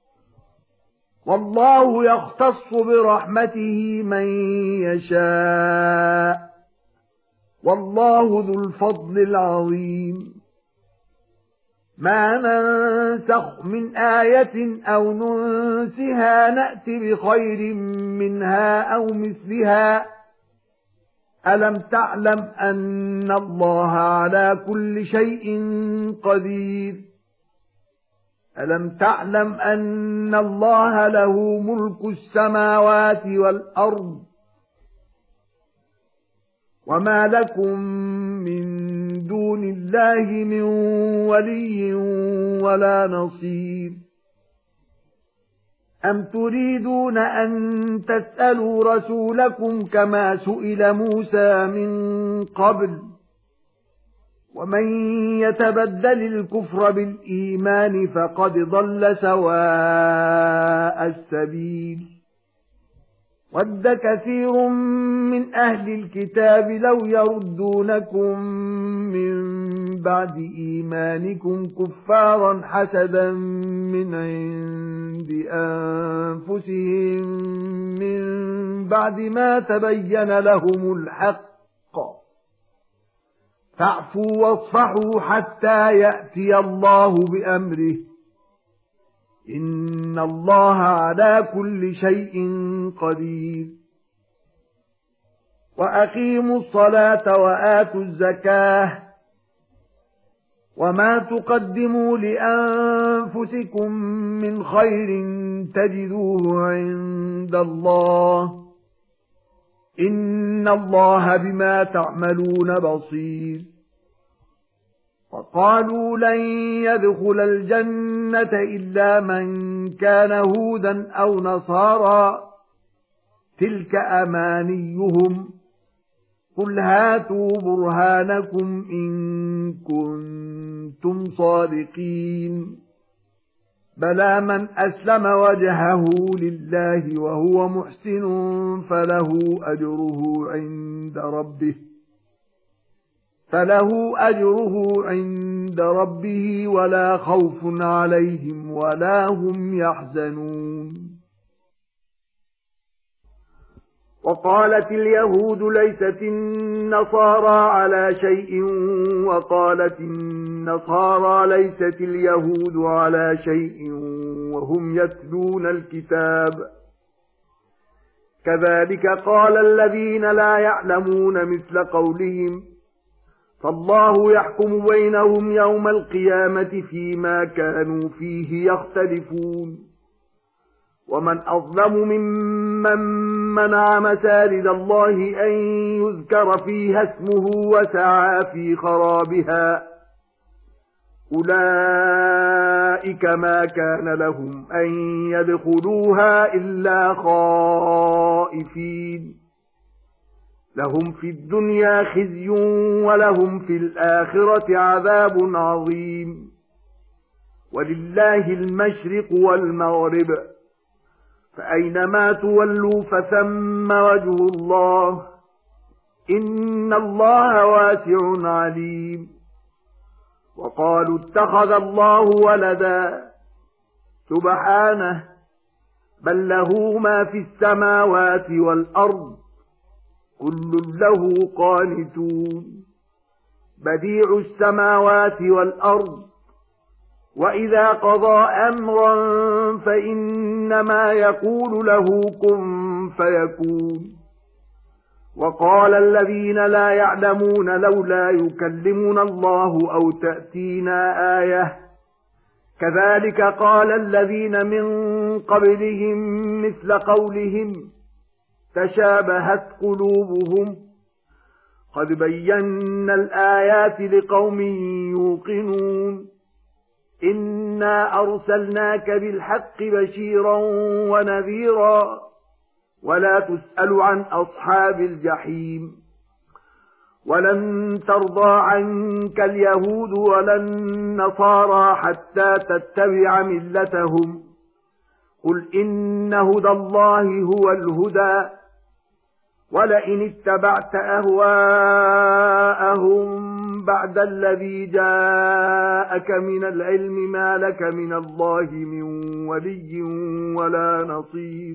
والله يختص برحمته من يشاء والله ذو الفضل العظيم ما ننسخ من آية أو ننسها نأتي بخير منها أو مثلها ألم تعلم أن الله على كل شيء قدير ألم تعلم أن الله له ملك السماوات والأرض وما لكم من دون الله من ولي ولا نصير أم تريدون أن تسألوا رسولكم كما سئل موسى من قبل ومن يتبدل الكفر بالإيمان فقد ضل سواء السبيل ود كثير من أهل الكتاب لو يردونكم من بعد إيمانكم كفارا حسدا من عند أنفسهم من بعد ما تبين لهم الحق فاعفوا واصفحوا حتى يأتي الله بأمره إن الله على كل شيء قدير وأقيموا الصلاة وآتوا الزكاة وما تقدموا لأنفسكم من خير تجدوه عند الله إن الله بما تعملون بصير وقالوا لن يدخل الجنة إلا من كان هودا أو نصارى تلك أمانيهم قل هاتوا برهانكم إن كنتم صادقين بلى من أسلم وجهه لله وهو محسن فله أجره عند ربه فله أجره عند ربه ولا خوف عليهم ولا هم يحزنون. وقالت اليهود ليست النصارى على شيء وقالت النصارى ليست اليهود على شيء وهم يتلون الكتاب كذلك قال الذين لا يعلمون مثل قولهم فالله يحكم بينهم يوم القيامة فيما كانوا فيه يختلفون. ومن أظلم ممن منع مساجد الله أن يذكر فيها اسمه وسعى في خرابها أولئك ما كان لهم أن يدخلوها إلا خائفين لهم في الدنيا خزي ولهم في الآخرة عذاب عظيم. ولله المشرق والمغرب فأينما تولوا فثم وجه الله إن الله واسع عليم. وقالوا اتخذ الله ولدا سبحانه بل له ما في السماوات والأرض كل له قانتون بديع السماوات والأرض وإذا قضى أمرا فإنما يقول له كن فيكون. وقال الذين لا يعلمون لولا يكلمنا الله أو تأتينا آية كذلك قال الذين من قبلهم مثل قولهم تشابهت قلوبهم قد بينا الآيات لقوم يوقنون إنا أرسلناك بالحق بشيرا ونذيرا ولا تسأل عن أصحاب الجحيم. ولن ترضى عنك اليهود ولا النصارى حتى تتبع ملتهم قل إن هدى الله هو الهدى ولئن اتبعت أهواءهم بعد الذي جاءك من العلم ما لك من الله من ولي ولا نصير.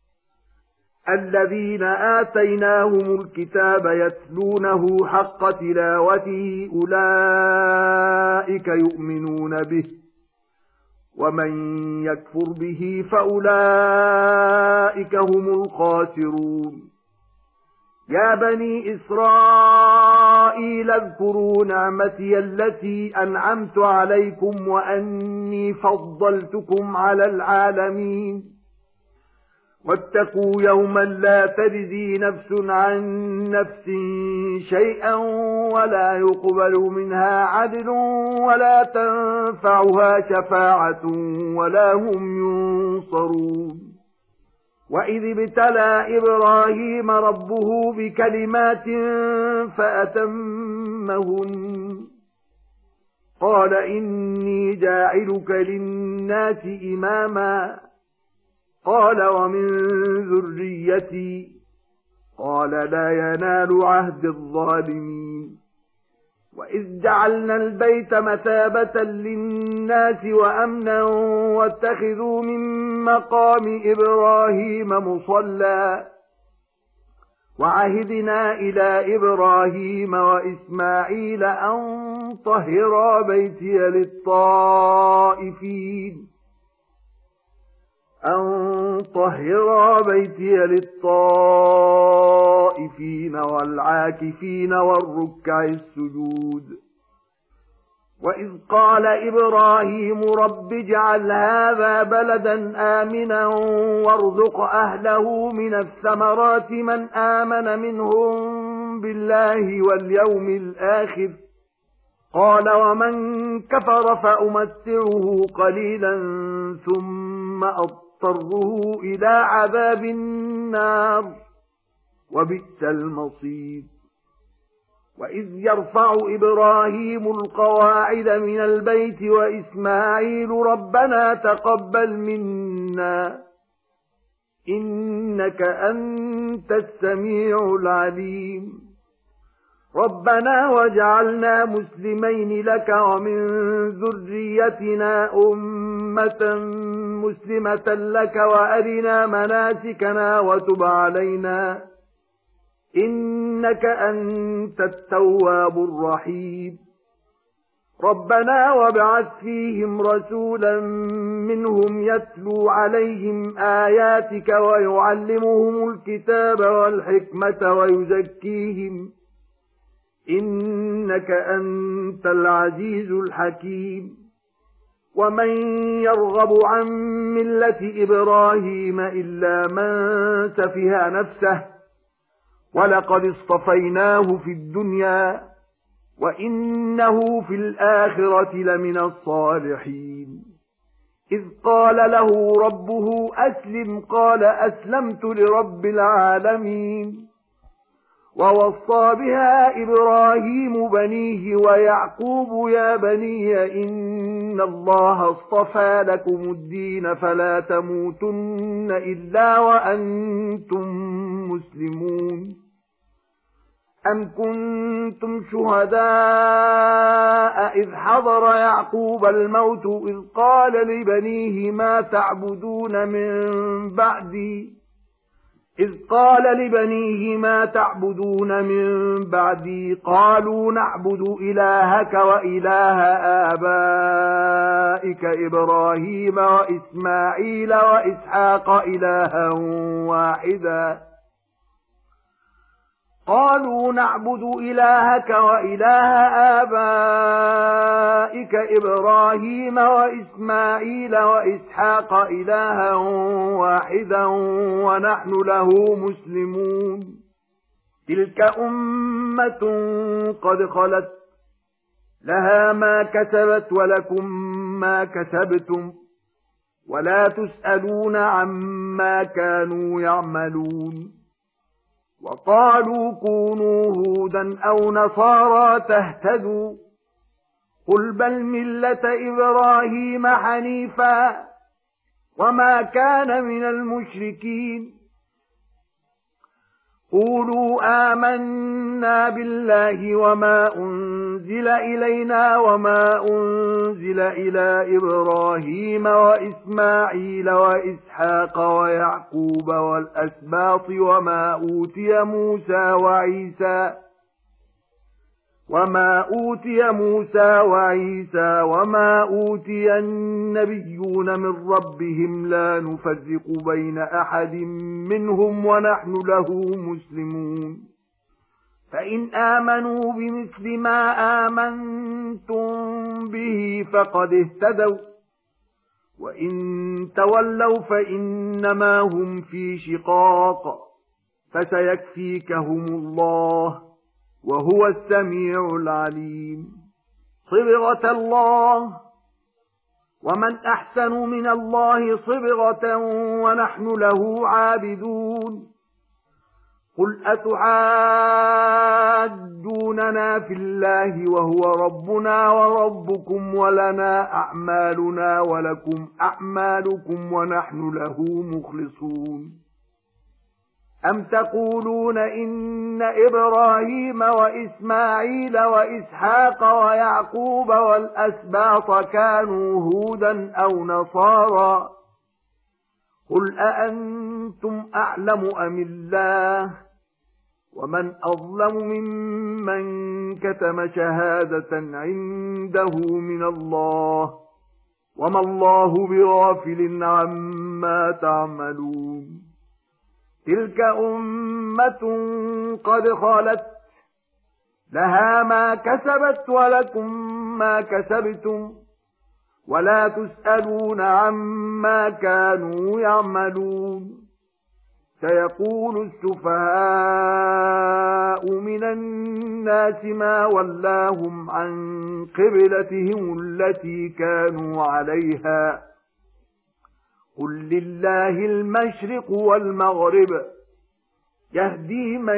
الذين آتيناهم الكتاب يتلونه حق تلاوته أولئك يؤمنون به ومن يكفر به فأولئك هم الخاسرون. يا بني إسرائيل اذكروا نعمتي التي أنعمت عليكم وأني فضلتكم على العالمين واتقوا يوما لا تجزي نفس عن نفس شيئا ولا يقبل منها عدل ولا تنفعها شفاعة ولا هم ينصرون. وإذ ابتلى إبراهيم ربه بكلمات فأتمهن قال إني جاعلك للناس إماما قال ومن ذريتي قال لا ينال عهد الظالمين. وإذ جعلنا البيت مثابة للناس وأمنا واتخذوا من مقام إبراهيم مصلى وعهدنا إلى إبراهيم وإسماعيل أن طهرا بيتي للطائفين أن طهرا بيتي للطائفين والعاكفين والركع السجود. وإذ قال إبراهيم رب اجعل هذا بلدا آمنا وارزق أهله من الثمرات من آمن منهم بالله واليوم الآخر قال ومن كفر فأمتعه قليلا ثم أضطره إلى عذاب النار وبئس المصير. وإذ يرفع إبراهيم القواعد من البيت وإسماعيل ربنا تقبل منا إنك أنت السميع العليم ربنا واجعلنا مسلمين لك ومن ذريتنا أمة مسلمة لك وأرنا مناسكنا وتب علينا إنك أنت التواب الرحيم ربنا وابعث فيهم رسولا منهم يتلو عليهم آياتك ويعلمهم الكتاب والحكمة ويزكيهم إنك أنت العزيز الحكيم ومن يرغب عن ملة إبراهيم إلا من سفه نفسه ولقد اصطفيناه في الدنيا وإنه في الآخرة لمن الصالحين إذ قال له ربه أسلم قال أسلمت لرب العالمين ووصى بها إبراهيم بنيه ويعقوب يا بني إن الله اصطفى لكم الدين فلا تموتن إلا وأنتم مسلمون أم كنتم شهداء إذ حضر يعقوب الموت إذ قال لبنيه ما تعبدون من بعدي إذ قال لبنيه ما تعبدون من بعدي قالوا نعبد إلهك وإله آبائك إبراهيم وإسماعيل وإسحاق إلها واحدا قالوا نعبد إلهك وإله آبائك إبراهيم وإسماعيل وإسحاق إلها واحدا ونحن له مسلمون تلك أمة قد خلت لها ما كسبت ولكم ما كسبتم ولا تسألون عما كانوا يعملون وقالوا كونوا هودا أو نصارى تهتدوا قل بل ملة إبراهيم حنيفا وما كان من المشركين قولوا آمنا بالله وما أنزل إلينا وما أنزل إلى إبراهيم وإسماعيل وإسحاق ويعقوب والأسباط وما أوتي موسى وعيسى وما أوتي موسى وعيسى وما أوتي النبيون من ربهم لا نفرق بين أحد منهم ونحن له مسلمون فإن آمنوا بمثل ما آمنتم به فقد اهتدوا وإن تولوا فإنما هم في شقاق فسيكفيكهم الله وهو السميع العليم صبغة الله ومن أحسن من الله صبغة ونحن له عابدون قل أتحاجوننا في الله وهو ربنا وربكم ولنا أعمالنا ولكم أعمالكم ونحن له مخلصون أم تقولون إن إبراهيم وإسماعيل وإسحاق ويعقوب والأسباط كانوا هودا أو نصارى قل أأنتم أعلم أم الله ومن أظلم ممن كتم شهادة عنده من الله وما الله بغافل عما تعملون تلك أمة قد خلت لها ما كسبت ولكم ما كسبتم ولا تسألون عما كانوا يعملون سيقول السفهاء من الناس ما ولاهم عن قبلتهم التي كانوا عليها قل لله المشرق والمغرب يهدي من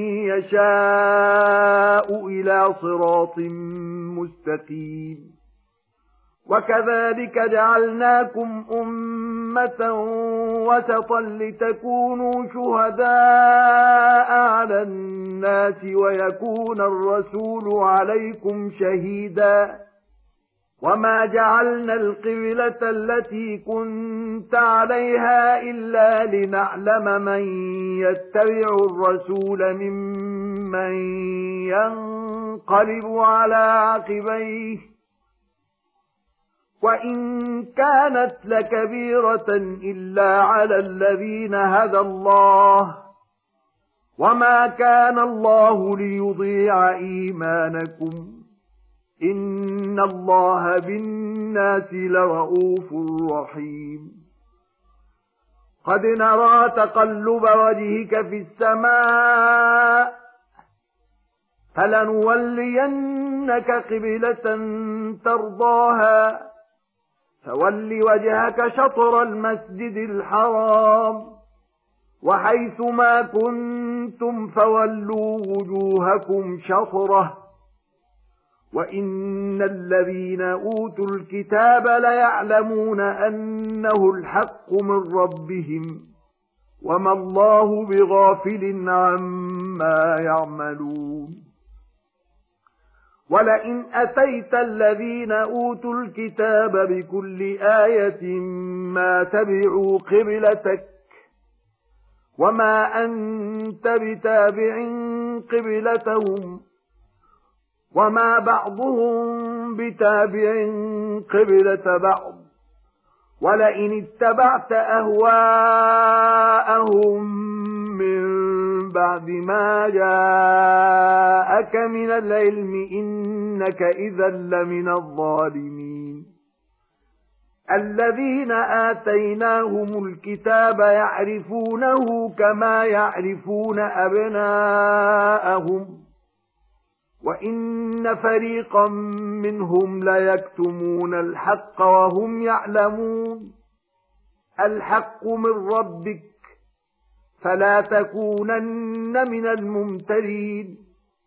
يشاء إلى صراط مستقيم وكذلك جعلناكم أمة وسطا لتكونوا شهداء على الناس ويكون الرسول عليكم شهيدا وما جعلنا القبلة التي كنت عليها إلا لنعلم من يتبع الرسول ممن ينقلب على عقبيه وإن كانت لكبيرة إلا على الذين هدى الله وما كان الله ليضيع إيمانكم إن الله بالناس لرؤوف رحيم قد نرى تقلب وجهك في السماء فلنولينك قبلة ترضاها فول وجهك شطر المسجد الحرام وحيث ما كنتم فولوا وجوهكم شطره وإن الذين أوتوا الكتاب ليعلمون أنه الحق من ربهم وما الله بغافل عما يعملون ولئن أتيت الذين أوتوا الكتاب بكل آية ما تبعوا قبلتك وما أنت بتابع قبلتهم وما بعضهم بتابع قبلة بعض ولئن اتبعت أهواءهم من بعد ما جاءك من العلم إنك إذا لمن الظالمين الذين آتيناهم الكتاب يعرفونه كما يعرفون أبناءهم وإن فريقا منهم ليكتمون الحق وهم يعلمون الحق من ربك فلا تكونن من الممترين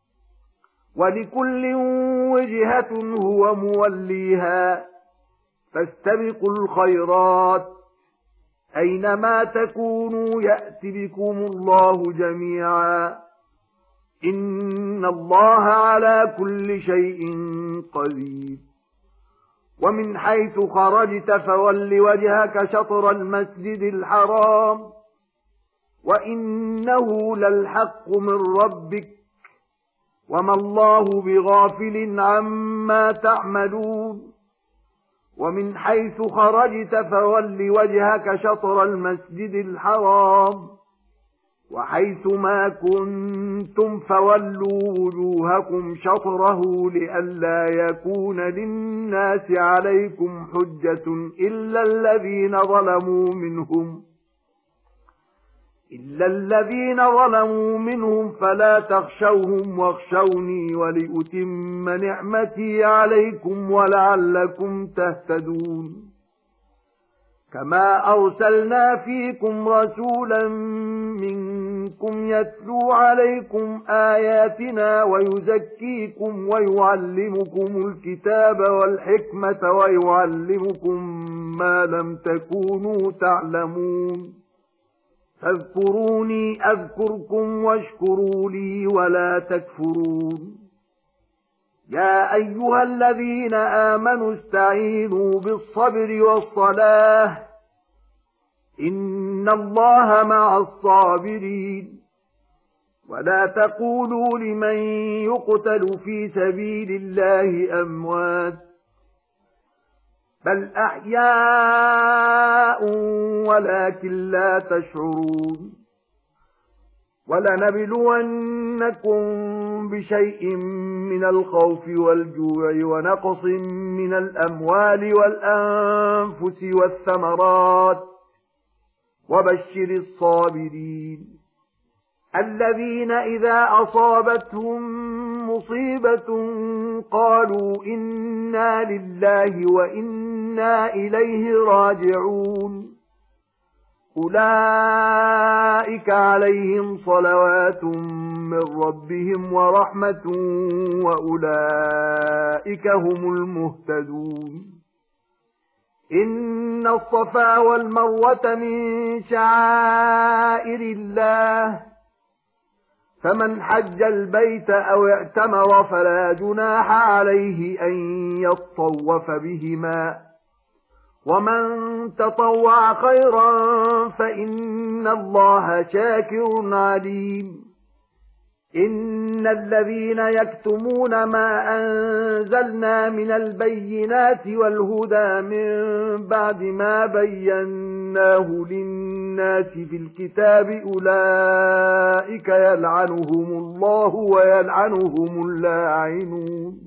ولكل وجهة هو موليها فاستبقوا الخيرات أينما تكونوا يأت بكم الله جميعا إن الله على كل شيء قدير ومن حيث خرجت فول وجهك شطر المسجد الحرام وإنه للحق من ربك وما الله بغافل عما تعملون ومن حيث خرجت فول وجهك شطر المسجد الحرام وحيث ما كنتم فولوا وجوهكم شطره لئلا يكون للناس عليكم حجة إلا الذين ظلموا منهم إلا الذين ظلموا منهم فلا تخشوهم واخشوني ولأتم نعمتي عليكم ولعلكم تهتدون كما أرسلنا فيكم رسولا منكم يتلو عليكم آياتنا ويزكيكم ويعلمكم الكتاب والحكمة ويعلمكم ما لم تكونوا تعلمون فاذكروني أذكركم واشكروا لي ولا تكفرون يا أيها الذين آمنوا استعينوا بالصبر والصلاة إن الله مع الصابرين ولا تقولوا لمن يقتل في سبيل الله أموات بل أحياء ولكن لا تشعرون ولنبلونكم بشيء من الخوف والجوع ونقص من الأموال والأنفس والثمرات وبشر الصابرين الذين إذا أصابتهم مصيبة قالوا إنا لله وإنا إليه راجعون أولئك عليهم صلوات من ربهم ورحمة وأولئك هم المهتدون إن الصفا والمروة من شعائر الله فمن حج البيت أو اعتمر فلا جناح عليه أن يطوف بهما ومن تطوع خيرا فإن الله شاكر عليم إن الذين يكتمون ما أنزلنا من البينات والهدى من بعد ما بيناه للناس في الكتاب أولئك يلعنهم الله ويلعنهم اللاعنون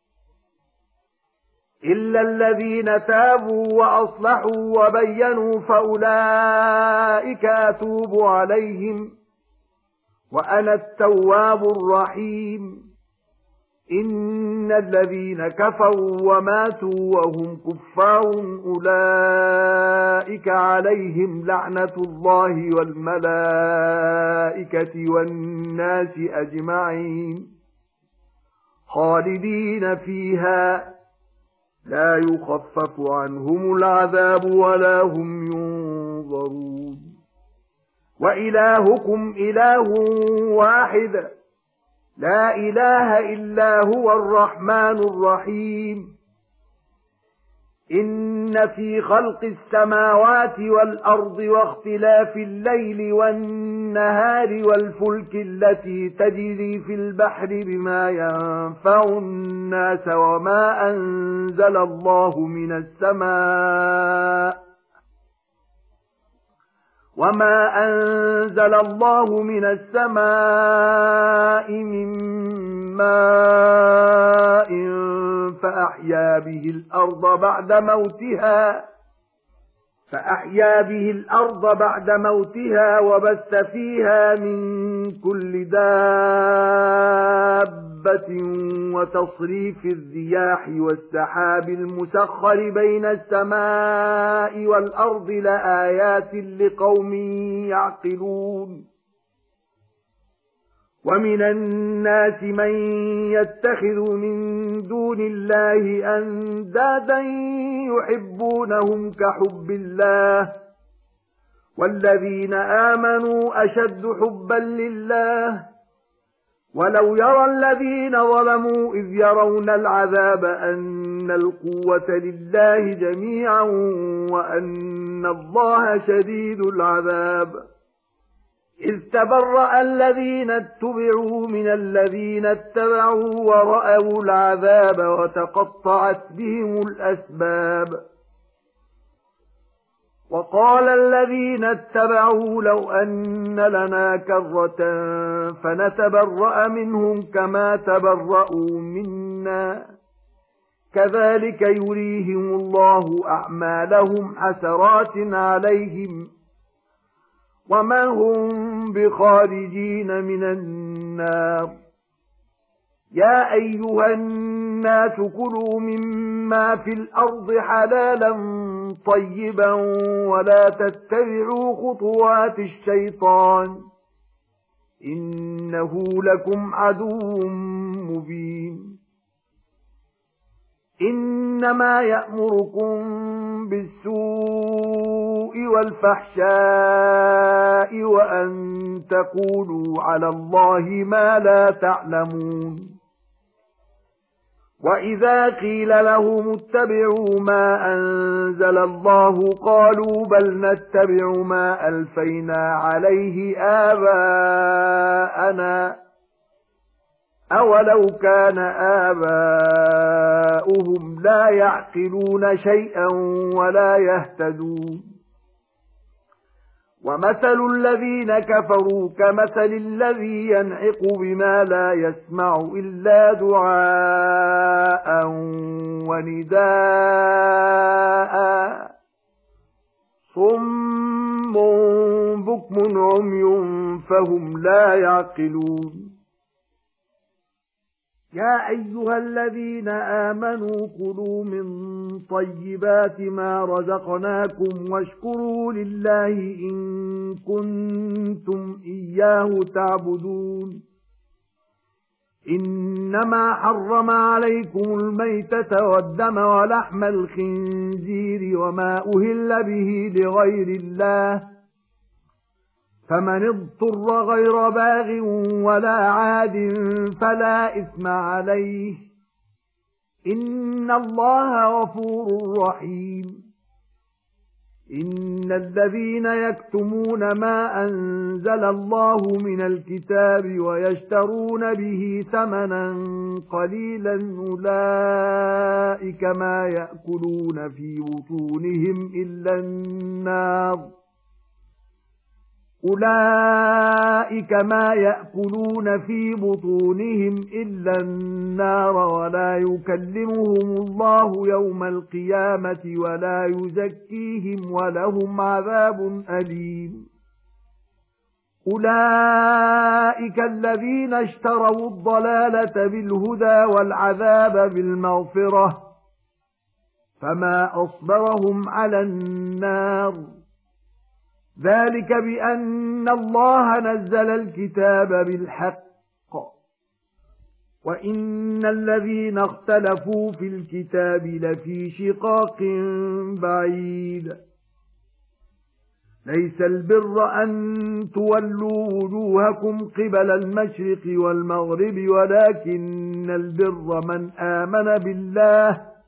إلا الذين تابوا وأصلحوا وبينوا فأولئك أتوب عليهم وأنا التواب الرحيم إن الذين كفروا وماتوا وهم كفار أولئك عليهم لعنة الله والملائكة والناس أجمعين خالدين فيها لا يخفف عنهم العذاب ولا هم ينظرون وإلهكم إله واحد لا إله إلا هو الرحمن الرحيم إن في خلق السماوات والأرض واختلاف الليل والنهار والفلك التي تجري في البحر بما ينفع الناس وما أنزل الله من السماء وما أنزل الله من السماء من ماء فأحيا به الأرض بعد موتها فأحيا به الأرض بعد موتها وبث فيها من كل دابة وتصريف الرياح والسحاب المسخر بين السماء والأرض لآيات لقوم يعقلون ومن الناس من يتخذ من دون الله أندادا يحبونهم كحب الله والذين آمنوا أشد حبا لله ولو يرى الذين ظلموا إذ يرون العذاب أن القوة لله جميعا وأن الله شديد العذاب إذ تبرأ الذين اتبعوا من الذين اتبعوا ورأوا العذاب وتقطعت بهم الأسباب وقال الذين اتبعوا لو أن لنا كرة فنتبرأ منهم كما تبرأوا منا كذلك يريهم الله أعمالهم حسرات عليهم وما هم بخارجين من النار يا أيها الناس كلوا مما في الأرض حلالا طيبا ولا تتبعوا خطوات الشيطان إنه لكم عدو مبين إنما يأمركم بالسوء والفحشاء وأن تقولوا على الله ما لا تعلمون وإذا قيل لهم اتبعوا ما أنزل الله قالوا بل نتبع ما ألفينا عليه آباءنا أولو كان آباؤهم لا يعقلون شيئا ولا يهتدون ومثل الذين كفروا كمثل الذي ينعق بما لا يسمع إلا دعاء ونداء صم بكم عمي فهم لا يعقلون يا أيها الذين آمنوا كلوا من طيبات ما رزقناكم واشكروا لله إن كنتم إياه تعبدون إنما حرم عليكم الميتة والدم ولحم الخنزير وما أهل به لغير الله فمن اضطر غير باغ ولا عاد فلا إثم عليه إن الله غفور رحيم إن الذين يكتمون ما أنزل الله من الكتاب ويشترون به ثمنا قليلا أولئك ما يأكلون في بطونهم إلا النار أولئك ما يأكلون في بطونهم إلا النار ولا يكلمهم الله يوم القيامة ولا يزكيهم ولهم عذاب أليم أولئك الذين اشتروا الضلالة بالهدى والعذاب بالمغفرة فما أصبرهم على النار ذلك بأن الله نزل الكتاب بالحق وإن الذين اختلفوا في الكتاب لفي شقاق بعيد ليس البر أن تولوا وجوهكم قبل المشرق والمغرب ولكن البر من آمن بالله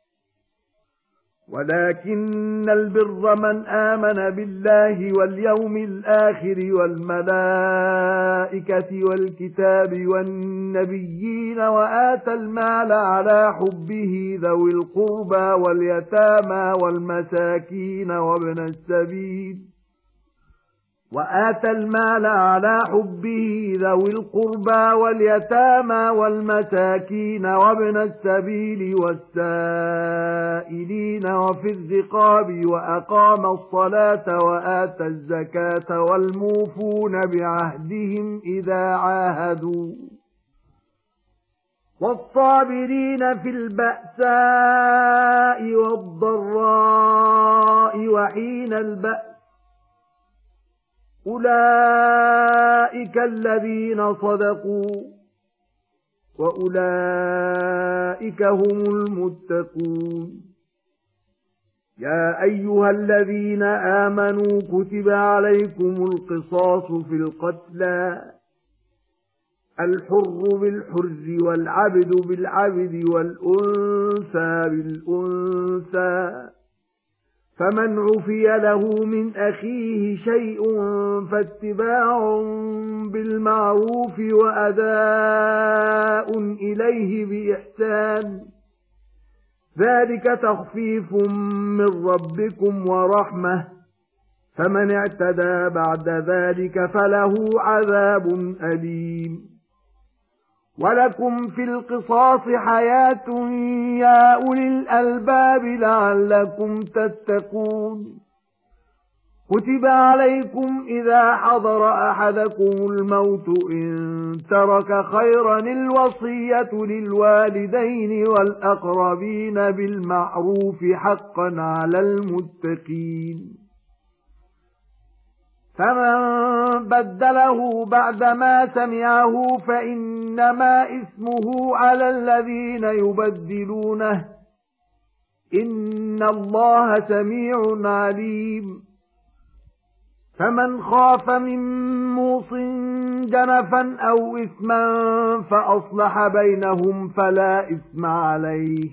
ولكن البر من آمن بالله واليوم الآخر والملائكة والكتاب والنبيين وآتى المال على حبه ذوي القربى واليتامى والمساكين وابن السبيل وآتى المال على حبه ذوي القربى واليتامى والمساكين وابن السبيل والسائلين وفي الرقاب وأقام الصلاة وآتى الزكاة والموفون بعهدهم إذا عاهدوا والصابرين في البأساء والضراء وحين البأس أولئك الذين صدقوا وأولئك هم المتقون يا أيها الذين آمنوا كتب عليكم القصاص في القتلى الحر بالحر والعبد بالعبد والأنثى بالأنثى فمن عفي له من أخيه شيء فاتباع بالمعروف وأداء إليه بإحسان ذلك تخفيف من ربكم ورحمة فمن اعتدى بعد ذلك فله عذاب أليم ولكم في القصاص حياة يا أولي الألباب لعلكم تتقون كتب عليكم إذا حضر أحدكم الموت إن ترك خيرا الوصية للوالدين والأقربين بالمعروف حقا على المتقين فمن بدله بعدما سمعه فإنما إثمه على الذين يبدلونه إن الله سميع عليم فمن خاف من موص جنفا أو إثما فأصلح بينهم فلا إثم عليه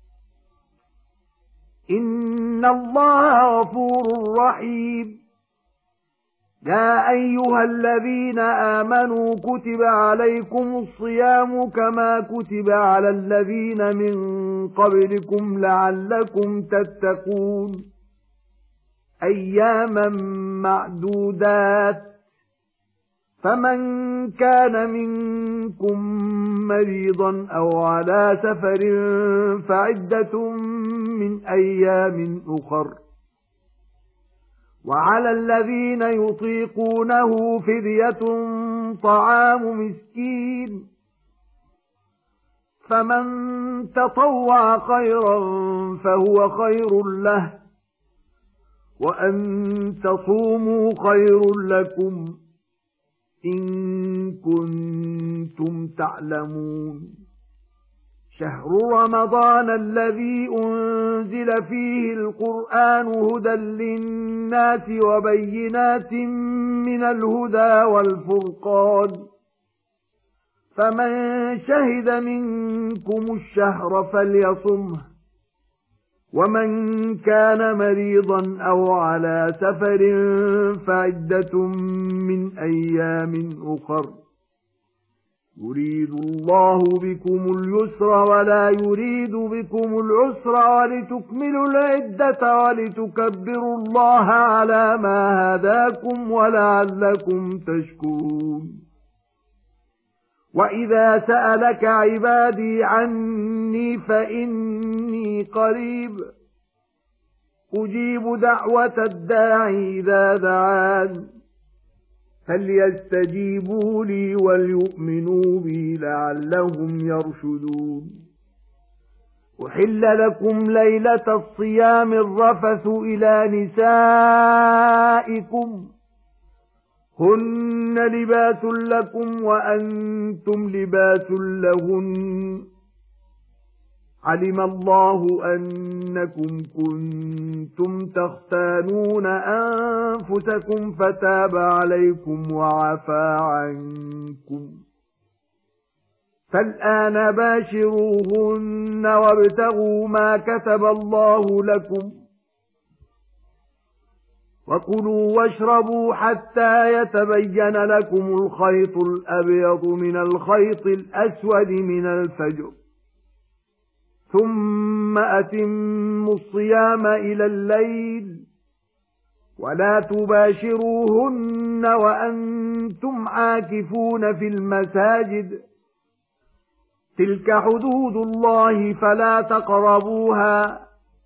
إن الله غفور رحيم يا أيها الذين آمنوا كتب عليكم الصيام كما كتب على الذين من قبلكم لعلكم تتقون أياما معدودات فمن كان منكم مريضا أو على سفر فعدة من أيام أخر وعلى الذين يطيقونه فدية طعام مسكين فمن تطوع خيرا فهو خير له وأن تصوموا خير لكم إن كنتم تعلمون شهر رمضان الذي أنزل فيه القرآن هدى للناس وبينات من الهدى والفرقان فمن شهد منكم الشهر فليصمه ومن كان مريضا أو على سفر فعدة من أيام أخر يريد الله بكم اليسر ولا يريد بكم العسر ولتكملوا العدة ولتكبروا الله على ما هداكم ولعلكم تشكرون وإذا سألك عبادي عني فإني قريب أجيب دعوة الداعي إذا دعان فليستجيبوا لي وليؤمنوا بي لعلهم يرشدون أحل لكم ليلة الصيام الرفث إلى نسائكم هن لباس لكم وأنتم لباس لهن علم الله أنكم كنتم تختانون أنفسكم فتاب عليكم وعفى عنكم فالآن باشروهن وابتغوا ما كتب الله لكم وكلوا واشربوا حتى يتبين لكم الخيط الأبيض من الخيط الأسود من الفجر ثم أتموا الصيام إلى الليل ولا تباشروهن وأنتم عاكفون في المساجد تلك حدود الله فلا تقربوها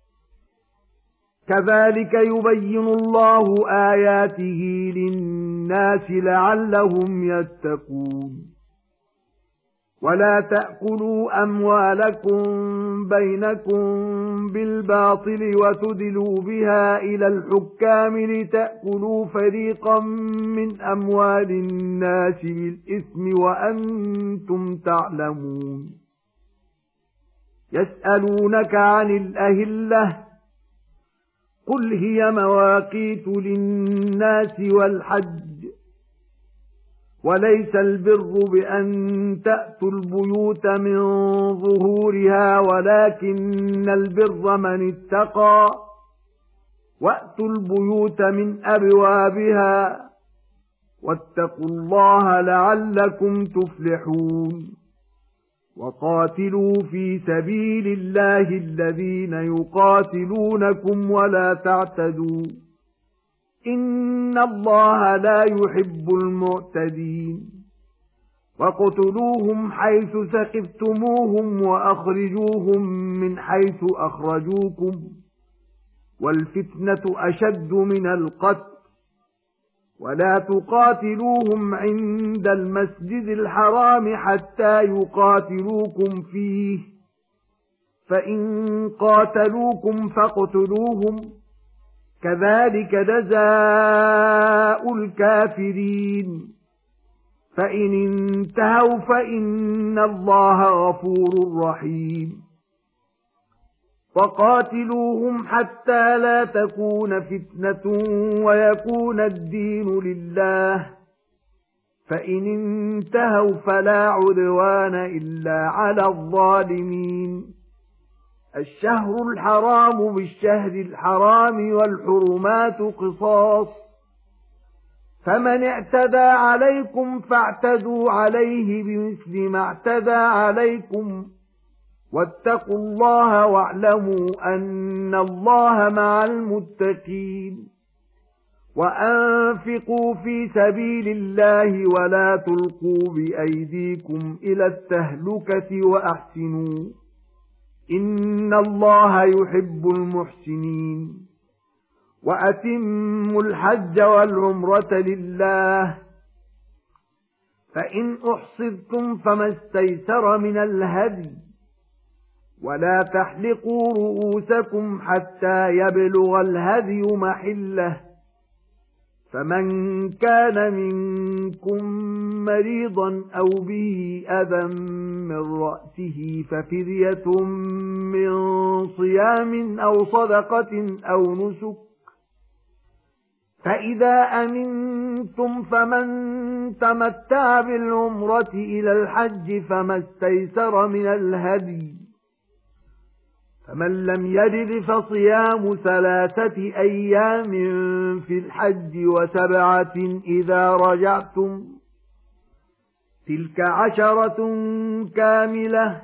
كذلك يبين الله آياته للناس لعلهم يتقون ولا تأكلوا أموالكم بينكم بالباطل وتدلوا بها إلى الحكام لتأكلوا فريقا من أموال الناس بالإثم وأنتم تعلمون يسألونك عن الأهلة قل هي مواقيت للناس والحج وليس البر بأن تأتوا البيوت من ظهورها ولكن البر من اتقى وأتوا البيوت من أبوابها واتقوا الله لعلكم تفلحون وقاتلوا في سبيل الله الذين يقاتلونكم ولا تعتدوا إن الله لا يحب المعتدين وقتلوهم حيث ثقفتموهم وأخرجوهم من حيث أخرجوكم والفتنة أشد من القتل ولا تقاتلوهم عند المسجد الحرام حتى يقاتلوكم فيه فإن قاتلوكم فاقتلوهم كذلك جزاء الكافرين فإن انتهوا فإن الله غفور رحيم وقاتلوهم حتى لا تكون فتنة ويكون الدين لله فإن انتهوا فلا عدوان إلا على الظالمين الشهر الحرام بالشهر الحرام والحرمات قصاص فمن اعتدى عليكم فاعتدوا عليه بمثل ما اعتدى عليكم واتقوا الله واعلموا أن الله مع المتقين وأنفقوا في سبيل الله ولا تلقوا بأيديكم إلى التهلكة وأحسنوا إن الله يحب المحسنين وأتموا الحج والعمرة لله فإن أحصرتم فما استيسر من الهدي ولا تحلقوا رؤوسكم حتى يبلغ الهدي محله فمن كان منكم مريضا أو به أذى من رأسه ففدية من صيام أو صدقة أو نسك فإذا أمنتم فمن تمتع بالعمرة إلى الحج فما استيسر من الهدي فمن لم يجد فصيام ثلاثة أيام في الحج وسبعة إذا رجعتم تلك عشرة كاملة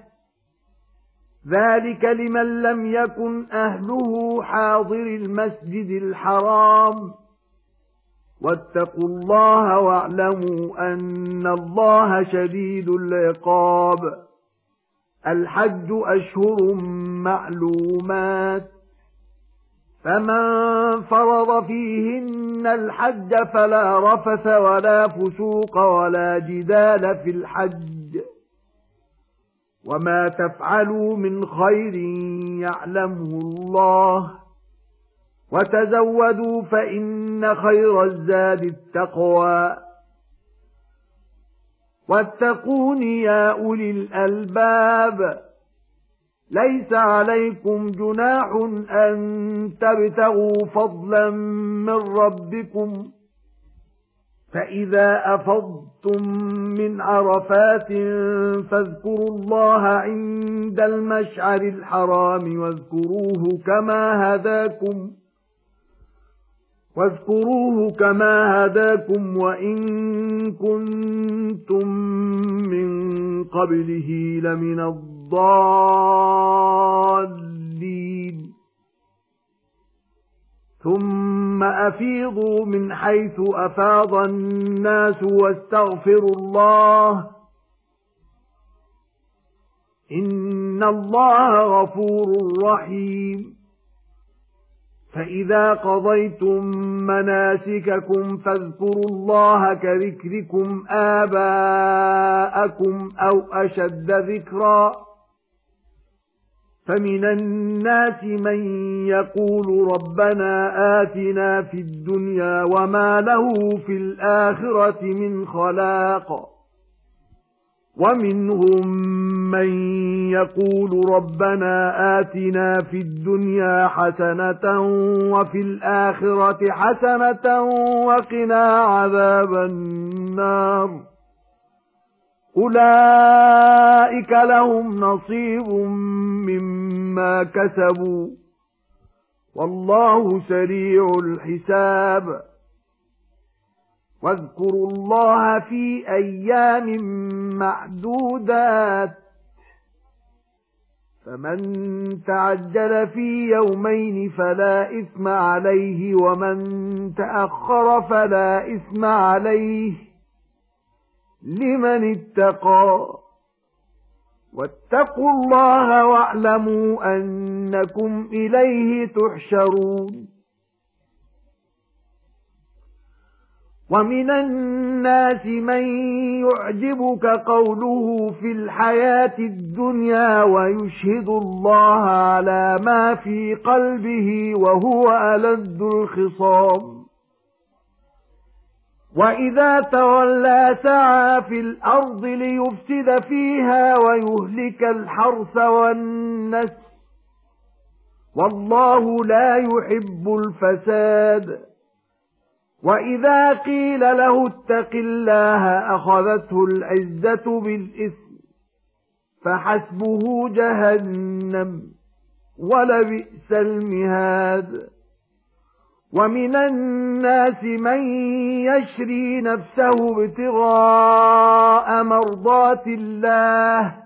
ذلك لمن لم يكن أهله حاضر المسجد الحرام واتقوا الله واعلموا أن الله شديد العقاب الحج أشهر معلومات فمن فرض فيهن الحج فلا رفث ولا فسوق ولا جدال في الحج وما تفعلوا من خير يعلمه الله وتزودوا فإن خير الزاد التقوى واتقون يا أولي الألباب ليس عليكم جناح أن تبتغوا فضلا من ربكم فإذا أفضتم من عرفات فاذكروا الله عند المشعر الحرام واذكروه كما هداكم واذكروه كما هداكم وإن كنتم من قبله لمن الضالين ثم أفيضوا من حيث أفاض الناس واستغفروا الله إن الله غفور رحيم فإذا قضيتم مناسككم فاذكروا الله كذكركم آباءكم أو أشد ذكرا فمن الناس من يقول ربنا آتنا في الدنيا وما له في الآخرة من خلاق ومنهم من يقول ربنا آتنا في الدنيا حسنة وفي الآخرة حسنة وقنا عذاب النار أولئك لهم نصيب مما كسبوا والله سريع الحساب واذكروا الله في أيام معدودات فمن تعجل في يومين فلا إثم عليه ومن تأخر فلا إثم عليه لمن اتقى واتقوا الله واعلموا أنكم إليه تحشرون ومن الناس من يعجبك قوله في الحياة الدنيا ويشهد الله على ما في قلبه وهو ألد الخصام وإذا تولى سعى في الأرض ليفسد فيها ويهلك الحرث والنسل والله لا يحب الفساد وإذا قيل له اتق الله أخذته العزة بالإثم فحسبه جهنم ولبئس المهاد ومن الناس من يشري نفسه ابتغاء مرضات الله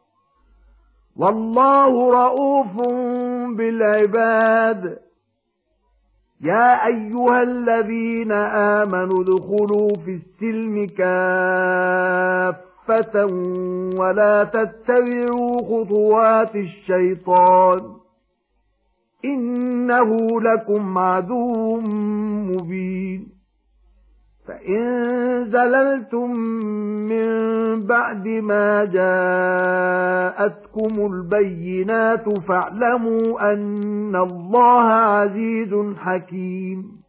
والله رؤوف بالعباد يا أيها الذين آمنوا ادخلوا في السلم كافة ولا تتبعوا خطوات الشيطان إنه لكم عدو مبين فإن زللتم من بعد ما جاءتكم البينات فاعلموا أن الله عزيز حكيم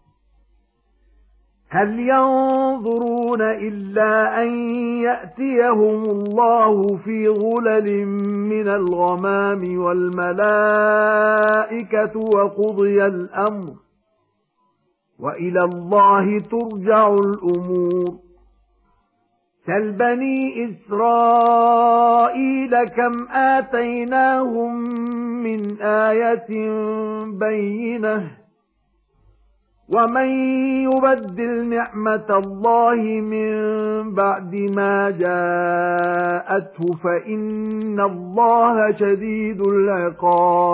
هل ينظرون إلا أن يأتيهم الله في غلل من الغمام والملائكة وقضي الأمر وإلى الله ترجع الأمور سل بني إسرائيل كم آتيناهم من آية بينة ومن يبدل نعمة الله من بعد ما جاءته فإن الله شديد العقاب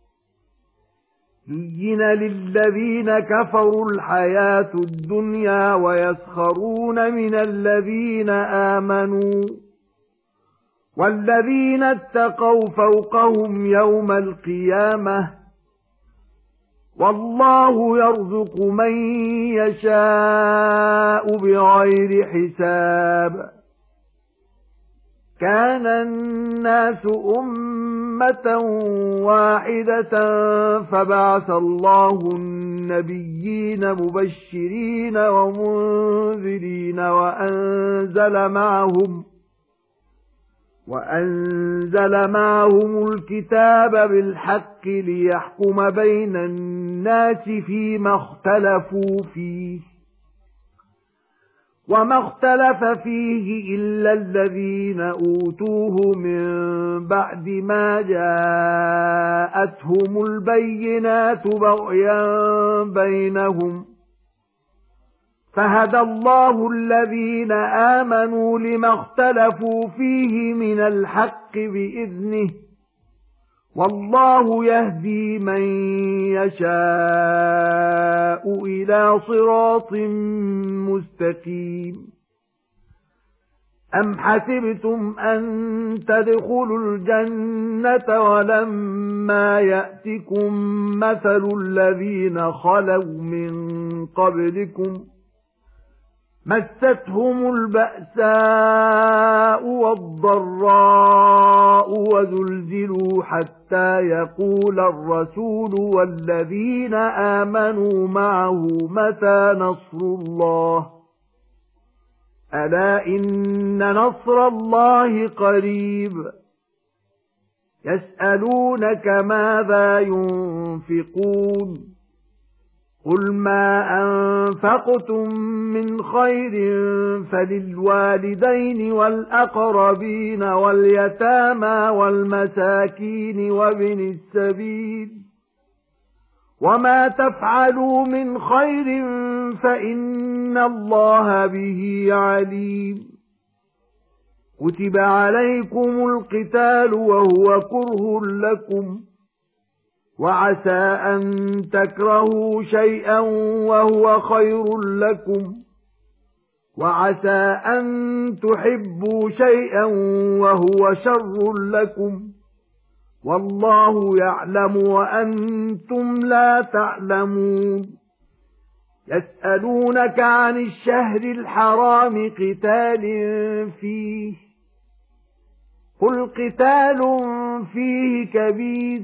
زين للذين كفروا الحياة الدنيا ويسخرون من الذين آمنوا والذين اتقوا فوقهم يوم القيامة والله يرزق من يشاء بغير حساب كان الناس أمة واحدة فبعث الله النبيين مبشرين ومنذرين وأنزل معهم وأنزل معهم الكتاب بالحق ليحكم بين الناس فيما اختلفوا فيه وما اختلف فيه إلا الذين أوتوه من بعد ما جاءتهم البينات بغيا بينهم فهدى الله الذين آمنوا لما اختلفوا فيه من الحق بإذنه والله يهدي من يشاء إلى صراط مستقيم أم حسبتم أن تدخلوا الجنة ولما يأتكم مثل الذين خلوا من قبلكم مستهم البأساء والضراء وزلزلوا حتى يقول الرسول والذين آمنوا معه متى نصر الله ألا إن نصر الله قريب يسألونك ماذا ينفقون قل ما أنفقتم من خير فللوالدين والأقربين واليتامى والمساكين وابن السبيل وما تفعلوا من خير فإن الله به عليم كتب عليكم القتال وهو كره لكم وعسى أن تكرهوا شيئا وهو خير لكم وعسى أن تحبوا شيئا وهو شر لكم والله يعلم وأنتم لا تعلمون يسألونك عن الشهر الحرام قتال فيه قل قتال فيه كبير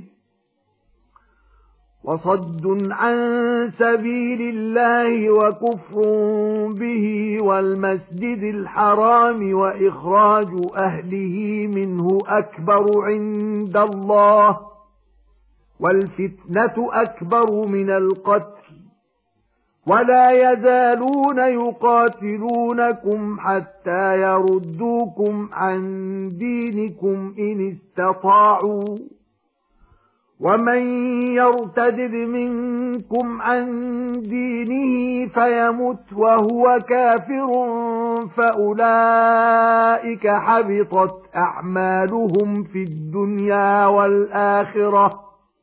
وصد عن سبيل الله وكفر به والمسجد الحرام وإخراج أهله منه أكبر عند الله والفتنة أكبر من القتل ولا يزالون يقاتلونكم حتى يردوكم عن دينكم إن استطاعوا ومن يرتد منكم عن دينه فيمت وهو كافر فأولئك حبطت أعمالهم في الدنيا والآخرة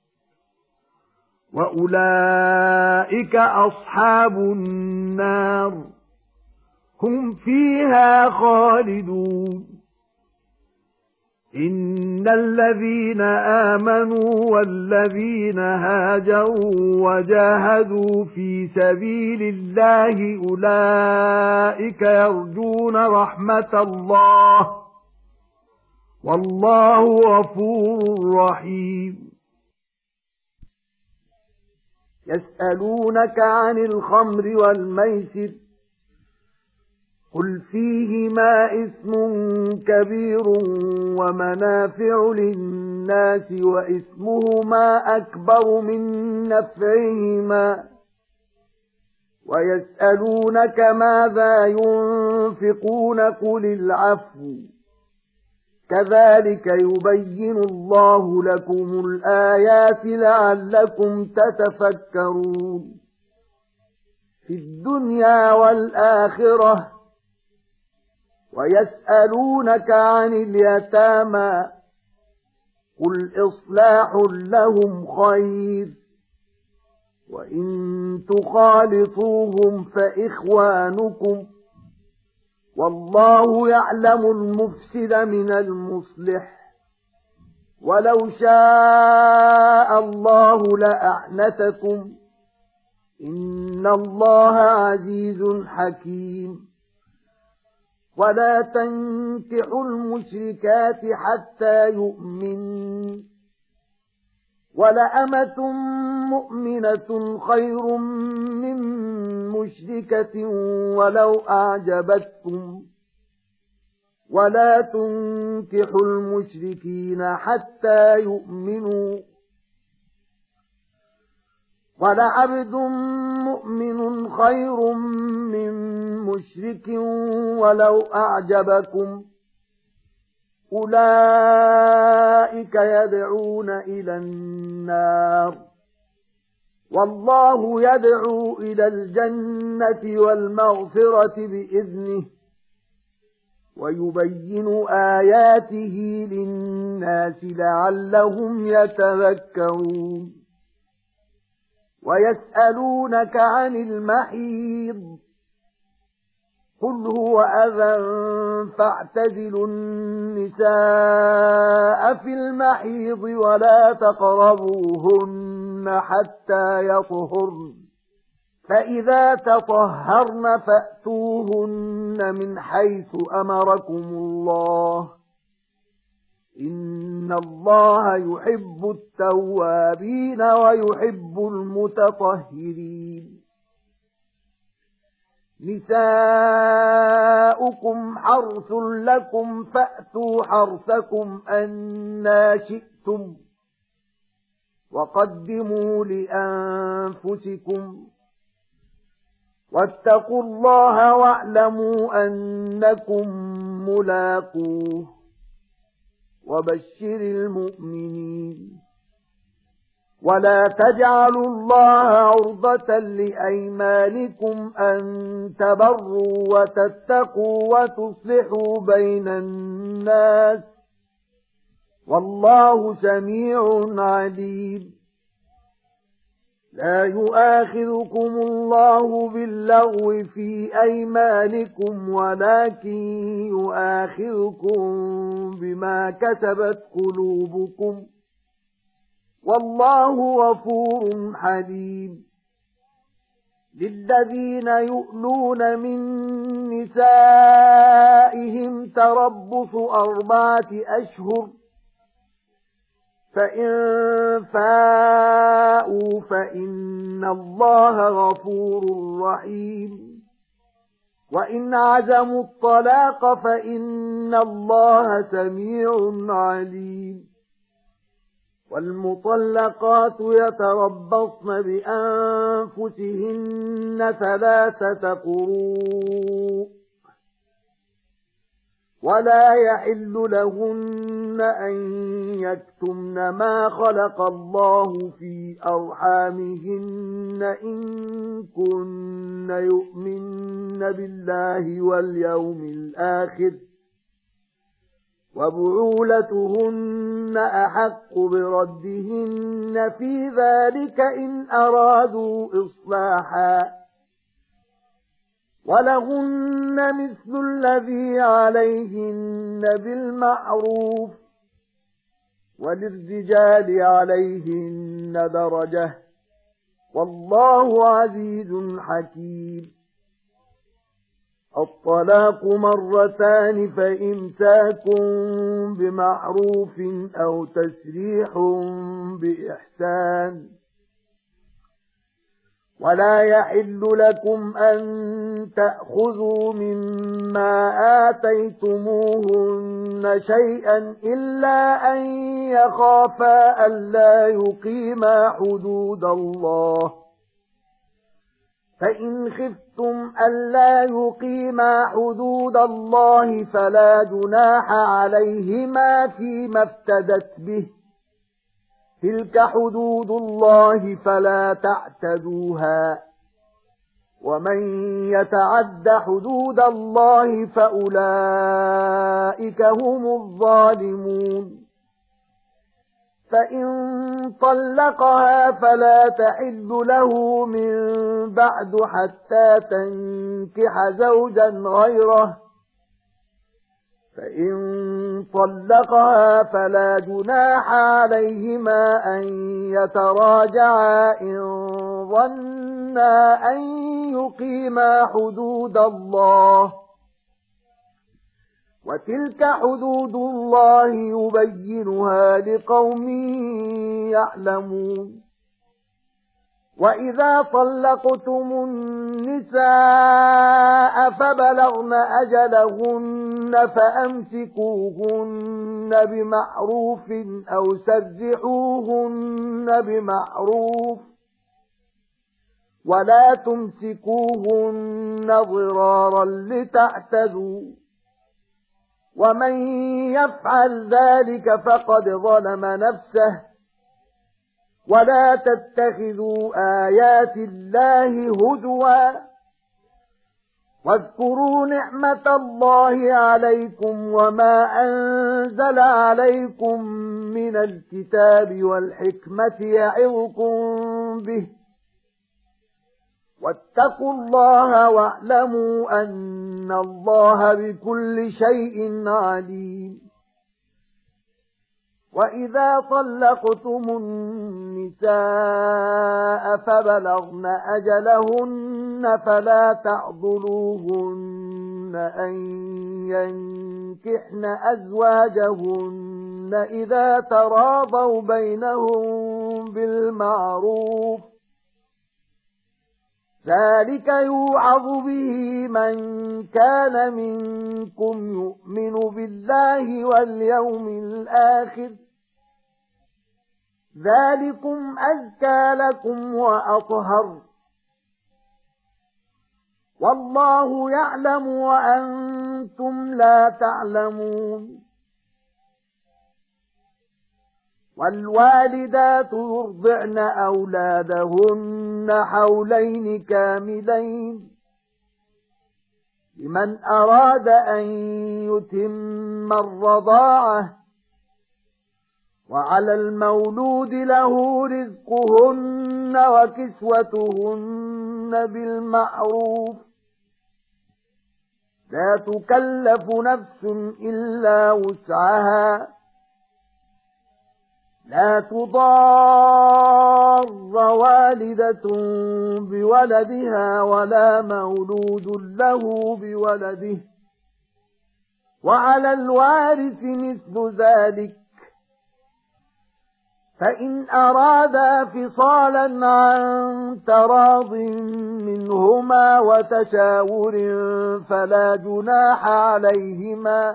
وأولئك أصحاب النار هم فيها خالدون إن الذين آمنوا والذين هاجروا وجاهدوا في سبيل الله أولئك يرجون رحمة الله والله غفور رحيم يسألونك عن الخمر والميسر قل فيهما إثم كبير ومنافع للناس وإثمهما أكبر من نفعهما ويسألونك ماذا ينفقون قل العفو كذلك يبين الله لكم الآيات لعلكم تتفكرون في الدنيا والآخرة ويسألونك عن اليتامى قل إصلاح لهم خير وإن تخالطوهم فإخوانكم والله يعلم المفسد من المصلح ولو شاء الله لأعنتكم إن الله عزيز حكيم ولا تنكحوا المشركات حتى يؤمنوا ولأمة مؤمنة خير من مشركة ولو أعجبتكم ولا تنكحوا المشركين حتى يؤمنوا ولعبد مؤمن خير من مشرك ولو أعجبكم أولئك يدعون إلى النار والله يدعو إلى الجنة والمغفرة بإذنه ويبين آياته للناس لعلهم يتذكرون ويسألونك عن المحيض قل هو أذى فاعتزلوا النساء في المحيض ولا تقربوهن حتى يطهرن فإذا تطهرن فأتوهن من حيث أمركم الله إن الله يحب التوابين ويحب المتطهرين نساؤكم حرث لكم فأتوا حرثكم أنى شئتم وقدموا لأنفسكم واتقوا الله واعلموا أنكم ملاقوه وبشر المؤمنين ولا تجعلوا الله عرضة لأيمانكم أن تبروا وتتقوا وتصلحوا بين الناس والله سميع عليم لا يؤاخذكم الله باللغو في أيمانكم ولكن يؤاخذكم بما كسبت قلوبكم والله غفور حليم للذين يؤلون من نسائهم تربص أربعة أشهر فإن فاءوا فإن الله غفور رحيم وإن عزموا الطلاق فإن الله سميع عليم والمطلقات يتربصن بأنفسهن ثلاثة قروء ولا يحل لهن أن يكتمن ما خلق الله في أرحامهن إن كن يؤمن بالله واليوم الآخر وبعولتهن أحق بردهن في ذلك إن أرادوا إصلاحا ولهن مثل الذي عليهن بالمعروف وللرجال عليهن درجة والله عزيز حكيم الطلاق مرتان فإمساك بمعروف أو تسريح بإحسان ولا يحل لكم أن تأخذوا مما آتيتموهن شيئا إلا أن يخافا ألا يقيما حدود الله فإن خفتم ألا يقيما حدود الله فلا جناح عليهما فيما افتدت به تلك حدود الله فلا تعتدوها ومن يتعد حدود الله فأولئك هم الظالمون فإن طلقها فلا تحل له من بعد حتى تنكح زوجا غيره فإن طلقها فلا جناح عليهما أن يتراجعا إن ظنا أن يقيما حدود الله وتلك حدود الله يبينها لقوم يعلمون وإذا طلقتم النساء فبلغن أجلهن فأمسكوهن بمعروف أو سرحوهن بمعروف ولا تمسكوهن ضرارا لتعتدوا ومن يفعل ذلك فقد ظلم نفسه ولا تتخذوا آيات الله هزوا واذكروا نعمة الله عليكم وما أنزل عليكم من الكتاب والحكمة يعظكم به واتقوا الله واعلموا أن الله بكل شيء عليم وإذا طلقتم النساء فبلغن أجلهن فلا تعضلوهن أن ينكحن أزواجهن إذا تراضوا بينهم بالمعروف ذلك يوعظ به من كان منكم يؤمن بالله واليوم الآخر ذلكم أزكى لكم وأطهر والله يعلم وأنتم لا تعلمون والوالدات يرضعن أولادهن حولين كاملين لمن أراد أن يتم الرضاعة وعلى المولود له رزقهن وكسوتهن بالمعروف لا تكلف نفس إلا وسعها لا تضار والدة بولدها ولا مولود له بولده وعلى الوارث مثل ذلك فإن أرادا فصالا عن تراض منهما وتشاور فلا جناح عليهما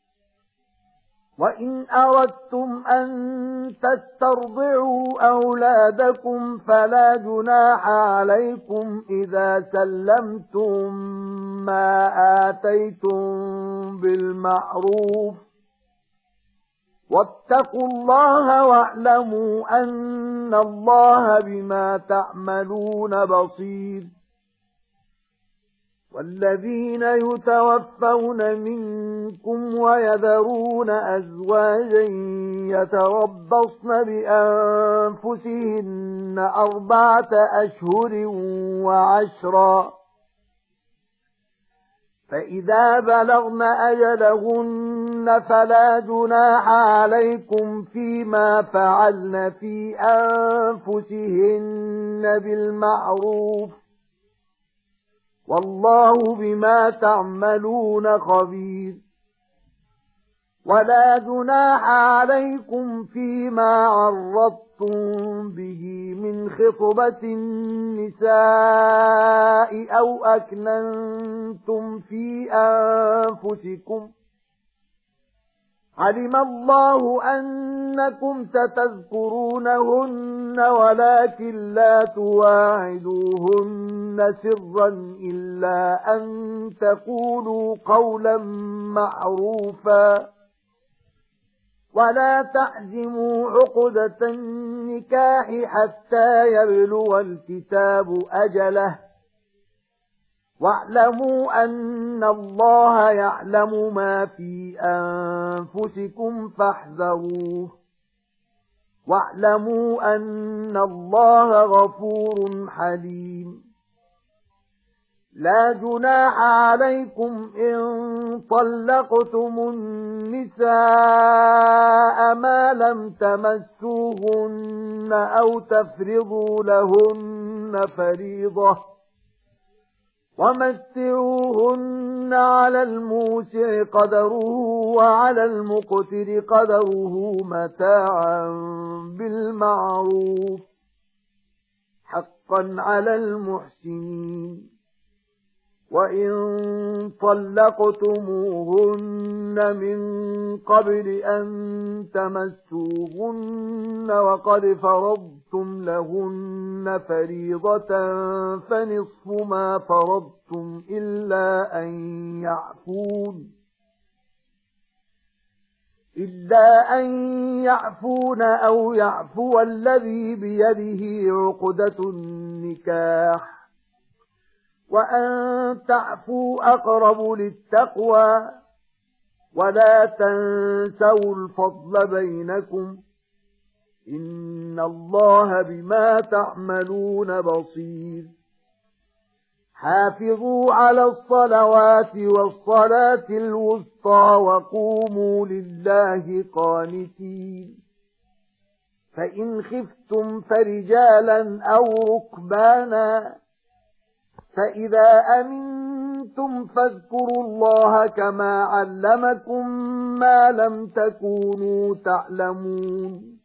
وإن أردتم أن تسترضعوا أولادكم فلا جناح عليكم إذا سلمتم ما آتيتم بالمعروف واتقوا الله واعلموا أن الله بما تعملون بصير والذين يتوفون منكم ويذرون أزواجا يتربصن بأنفسهن أربعة أشهر وعشرا فإذا بلغن أجلهن فلا جناح عليكم فيما فعلن في أنفسهن بالمعروف والله بما تعملون خبير ولا جناح عليكم فيما عرضتم به من خطبة النساء أو أكننتم في أنفسكم علم الله أنكم ستذكرونهن ولكن لا تواعدوهن سرا إلا أن تقولوا قولا معروفا ولا تعزموا عقدة النكاح حتى يبلغ الكتاب أجله واعلموا أن الله يعلم ما في أنفسكم فاحذروه واعلموا أن الله غفور حليم لا جناح عليكم إن طلقتم النساء ما لم تمسوهن أو تفرضوا لهن فريضة ومتعوهن على الموسع قدره وعلى المقتر قدره متاعا بالمعروف حقا على المحسنين وَإِن طَلَّقْتُمُوهُنَّ مِن قَبْلِ أَن تَمَسُّوهُنَّ وَقَدْ فَرَضْتُمْ لَهُنَّ فَرِيضَةً فَنِصْفُ مَا فَرَضْتُمْ إِلَّا أَن يَعْفُونَ إِلَّا أَن يَعْفُونَ أَوْ يَعْفُوَ الَّذِي بِيَدِهِ عُقْدَةُ النِّكَاحِ وَأَن تَعْفُوا أَقْرَبُ لِلتَّقْوَى وَلَا تَنسَوْا الْفَضْلَ بَيْنَكُمْ إِنَّ اللَّهَ بِمَا تَعْمَلُونَ بَصِيرٌ حافظوا على الصلوات والصلاة الوسطى وقوموا لله قانتين فإن خفتم فرجالا أو ركبانا فإذا أمنتم فاذكروا الله كما علمكم ما لم تكونوا تعلمون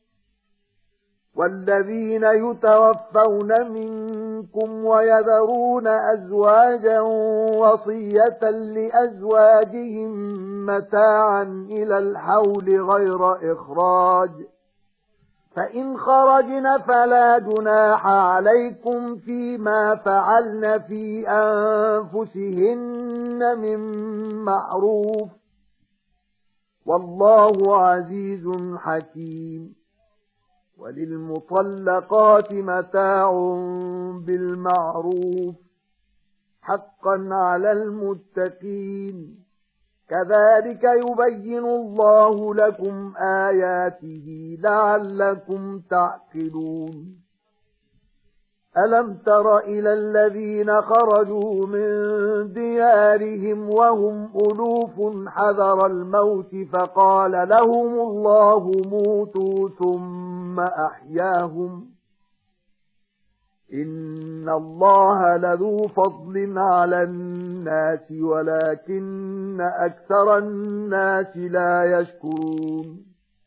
والذين يتوفون منكم ويذرون أزواجا وصية لأزواجهم متاعا إلى الحول غير إخراج فإن خرجن فلا جناح عليكم فيما فعلن في أنفسهن من معروف والله عزيز حكيم وللمطلقات متاع بالمعروف حقا على المتقين كذلك يبين الله لكم آياته لعلكم تعقلون ألم تر إلى الذين خرجوا من ديارهم وهم ألوف حذر الموت فقال لهم الله موتوا ثم أحياهم إن الله لذو فضل على الناس ولكن أكثر الناس لا يشكرون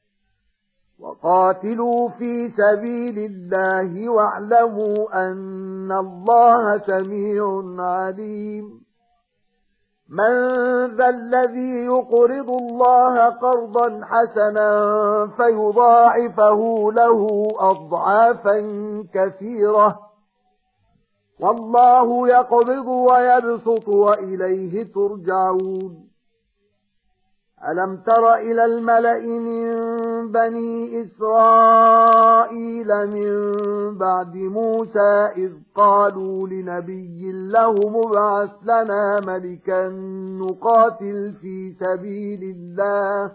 وقاتلوا في سبيل الله واعلموا أن الله سميع عليم من ذا الذي يقرض الله قرضا حسنا فيضاعفه له أضعافا كثيرة والله يقبض ويبسط وإليه ترجعون ألم تر إلى الملأ من بني إسرائيل من بعد موسى إذ قالوا لنبي له ابعث لنا ملكا نقاتل في سبيل الله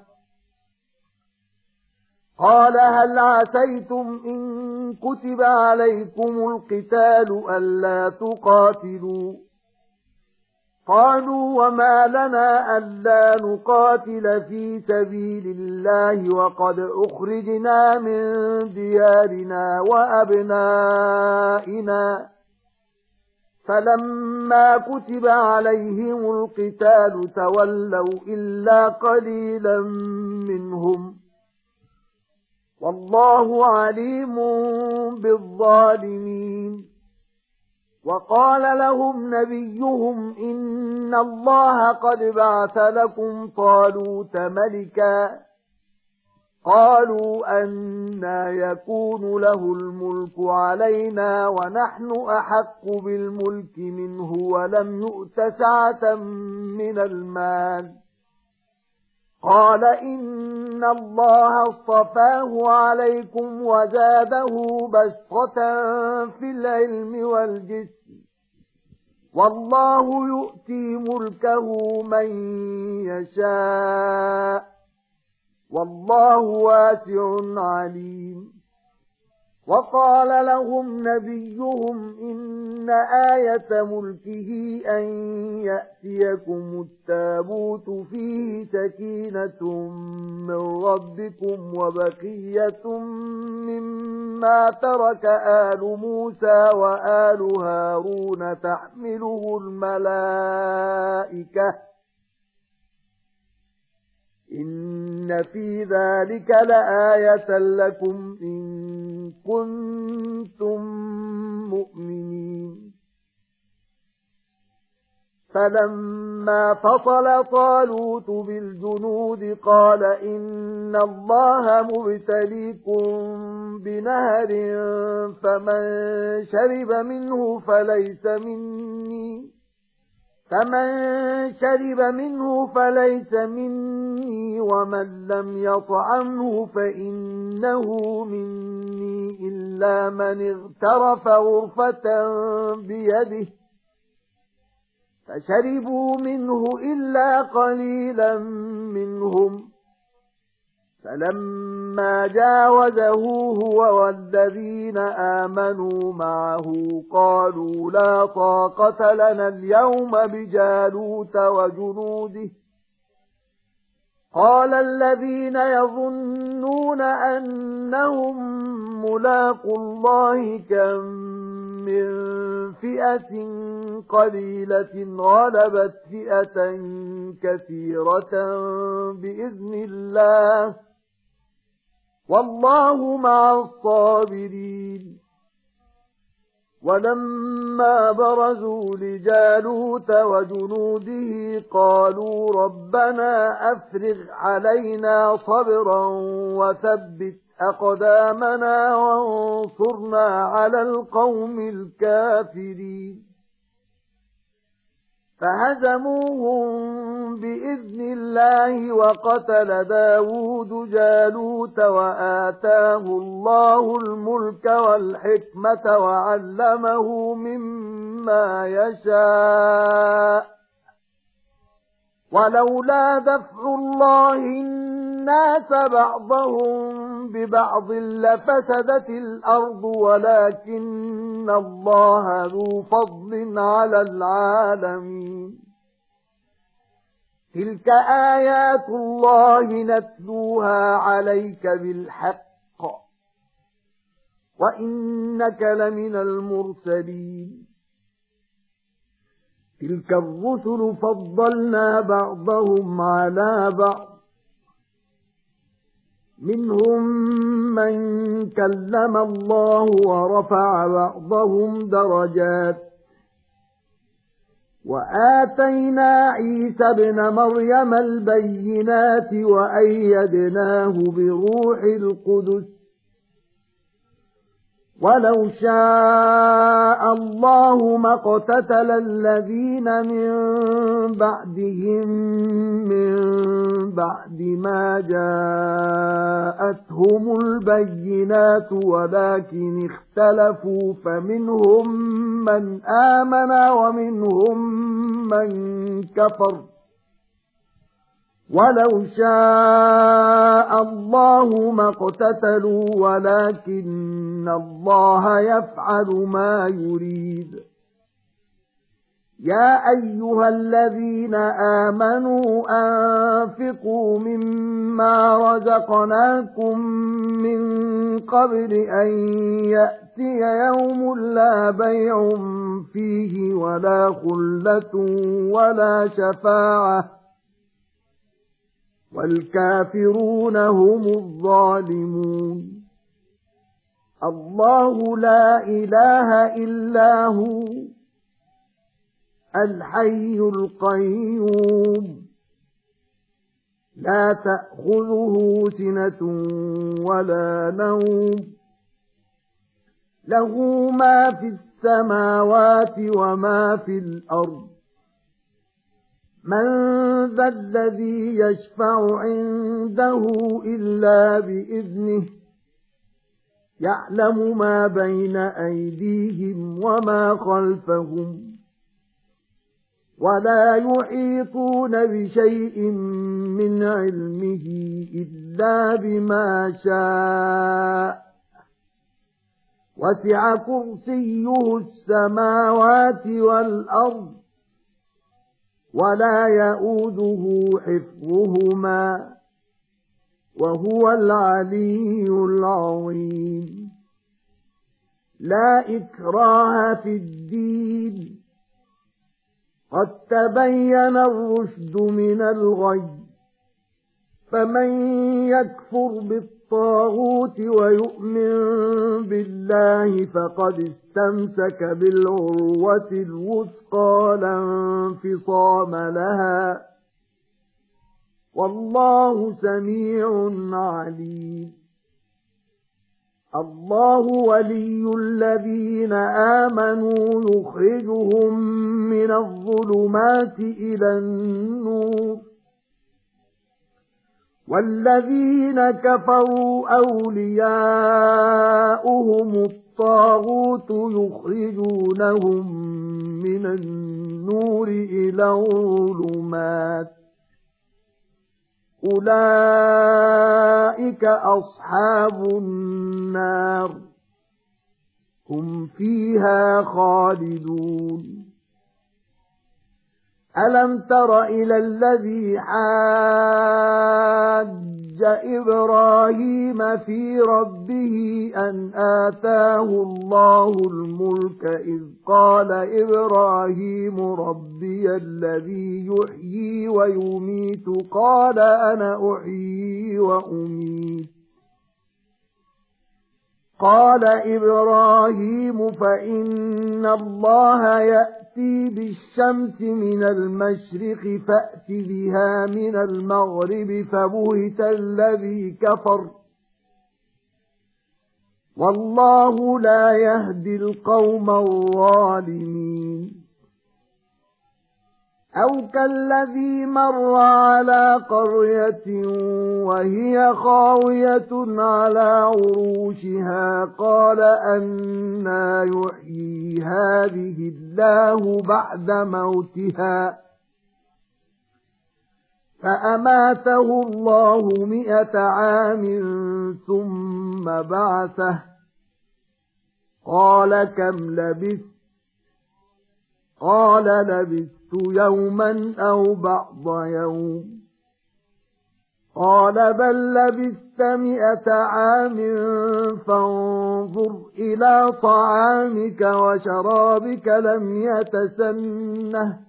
قال هل عسيتم إن كتب عليكم القتال ألا تقاتلوا قالوا وما لنا ألا نقاتل في سبيل الله وقد أخرجنا من ديارنا وأبنائنا فلما كتب عليهم القتال تولوا إلا قليلا منهم والله عليم بالظالمين وقال لهم نبيهم إن الله قد بعث لكم طالوت ملكا قالوا أنى يكون له الملك علينا ونحن أحق بالملك منه ولم يؤت سعة من المال قال إن الله اصطفاه عليكم وزاده بسطة في العلم والجسم والله يؤتي ملكه من يشاء والله واسع عليم وقال لهم نبيهم إن آية ملكه أن يأتيكم التابوت فيه سكينة من ربكم وبقية مما ترك آل موسى وآل هارون تحمله الملائكة إن في ذلك لآية لكم إن كنتم مؤمنين فلما فصل طالوت بالجنود قال إن الله مبتليكم بنهر فمن شرب منه فليس مني فمن شرب منه فليس مني ومن لم يطعمه فإنه مني إلا من اغترف غرفة بيده فشربوا منه إلا قليلا منهم فلما جاوزه هو والذين آمنوا معه قالوا لا طاقة لنا اليوم بجالوت وجنوده قال الذين يظنون أنهم ملاقوا الله كم من فئة قليلة غلبت فئة كثيرة بإذن الله والله مع الصابرين ولما برزوا لجالوت وجنوده قالوا ربنا أفرغ علينا صبرا وثبت أقدامنا وانصرنا على القوم الكافرين فهزموهم بإذن الله وقتل داود جالوت وآتاه الله الملك والحكمة وعلمه مما يشاء ولولا دفع الله الناس بعضهم ببعض لفسدت الأرض ولكن الله ذو فضل على العالمين تلك آيات الله نتلوها عليك بالحق وإنك لمن المرسلين تلك الرسل فضلنا بعضهم على بعض منهم من كلم الله ورفع بعضهم درجات وآتينا عيسى ابن مريم البينات وأيدناه بروح القدس ولو شاء الله ما اقتتل الذين من بعدهم من بعد ما جاءتهم البينات ولكن اختلفوا فمنهم من آمن ومنهم من كفر ولو شاء الله ما اقتتلوا ولكن الله يفعل ما يريد يا أيها الذين آمنوا أنفقوا مما رزقناكم من قبل أن يأتي يوم لا بيع فيه ولا خلة ولا شفاعة والكافرون هم الظالمون. الله لا إله إلا هو الحي القيوم لا تأخذه سنة ولا نوم له ما في السماوات وما في الأرض من ذا الذي يشفع عنده إلا بإذنه يعلم ما بين أيديهم وما خلفهم ولا يحيطون بشيء من علمه إلا بما شاء وسع كرسيه السماوات والأرض ولا يؤوده حفظهما وهو العلي العظيم. لا إكراه في الدين قد تبين الرشد من الغي فمن يكفر بالطاغوت ويؤمن بالله فقد استمسك بالعروة الوثقى لا انفصام لها والله سميع عليم. الله ولي الذين آمنوا يخرجهم من الظلمات إلى النور والذين كفروا أولياؤهم الطاغوت يخرجونهم من النور إلى الظلمات أولئك أصحاب النار هم فيها خالدون. ألم تر إلى الذي حاج إبراهيم في ربه أن آتاه الله الملك إذ قال إبراهيم ربي الذي يحيي ويميت قال أنا أحيي وأميت قال إبراهيم فإن الله يأتي بالشمس من المشرق فأت بها من المغرب فبهت الذي كفر والله لا يهدي القوم الظالمين. أو كالذي مر على قرية وهي خاوية على عروشها قال أنى يحيي هذه الله بعد موتها فأماته الله مئة عام ثم بعثه قال كم لبثت قال لبثت يوما أو بعض يوم قال بل لبثت مئة عام فانظر إلى طعامك وشرابك لم يتسنه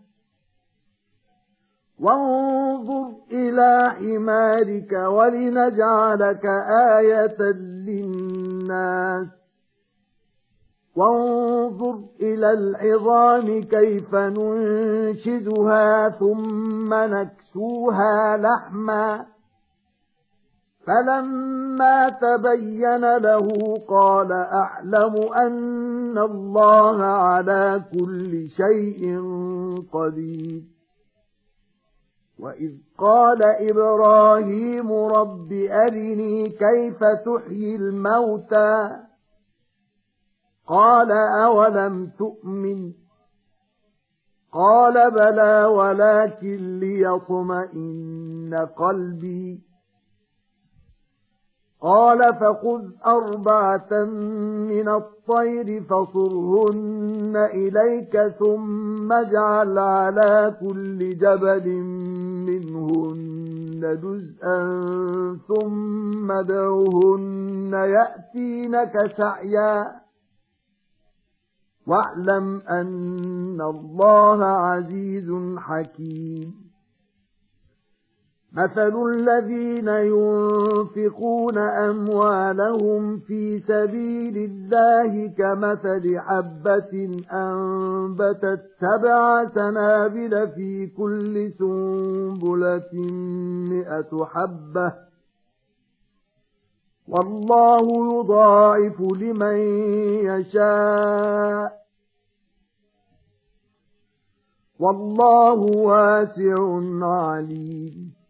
وانظر إلى حمارك ولنجعلك آية للناس وانظر إلى العظام كيف ننشدها ثم نكسوها لحما فلما تبين له قال أعلم أن الله على كل شيء قدير. وإذ قال إبراهيم رب أرني كيف تحيي الموتى قال أولم تؤمن قال بلى ولكن ليطمئن قلبي قال فخذ أربعة من الطير فصرهن إليك ثم اجعل على كل جبل منهن جزءا ثم ادعهن يأتينك سعيا واعلم أن الله عزيز حكيم مثل الذين ينفقون أموالهم في سبيل الله كمثل حبة أنبتت سبع سنابل في كل سنبلة مئة حبة والله يضاعف لمن يشاء والله واسع عليم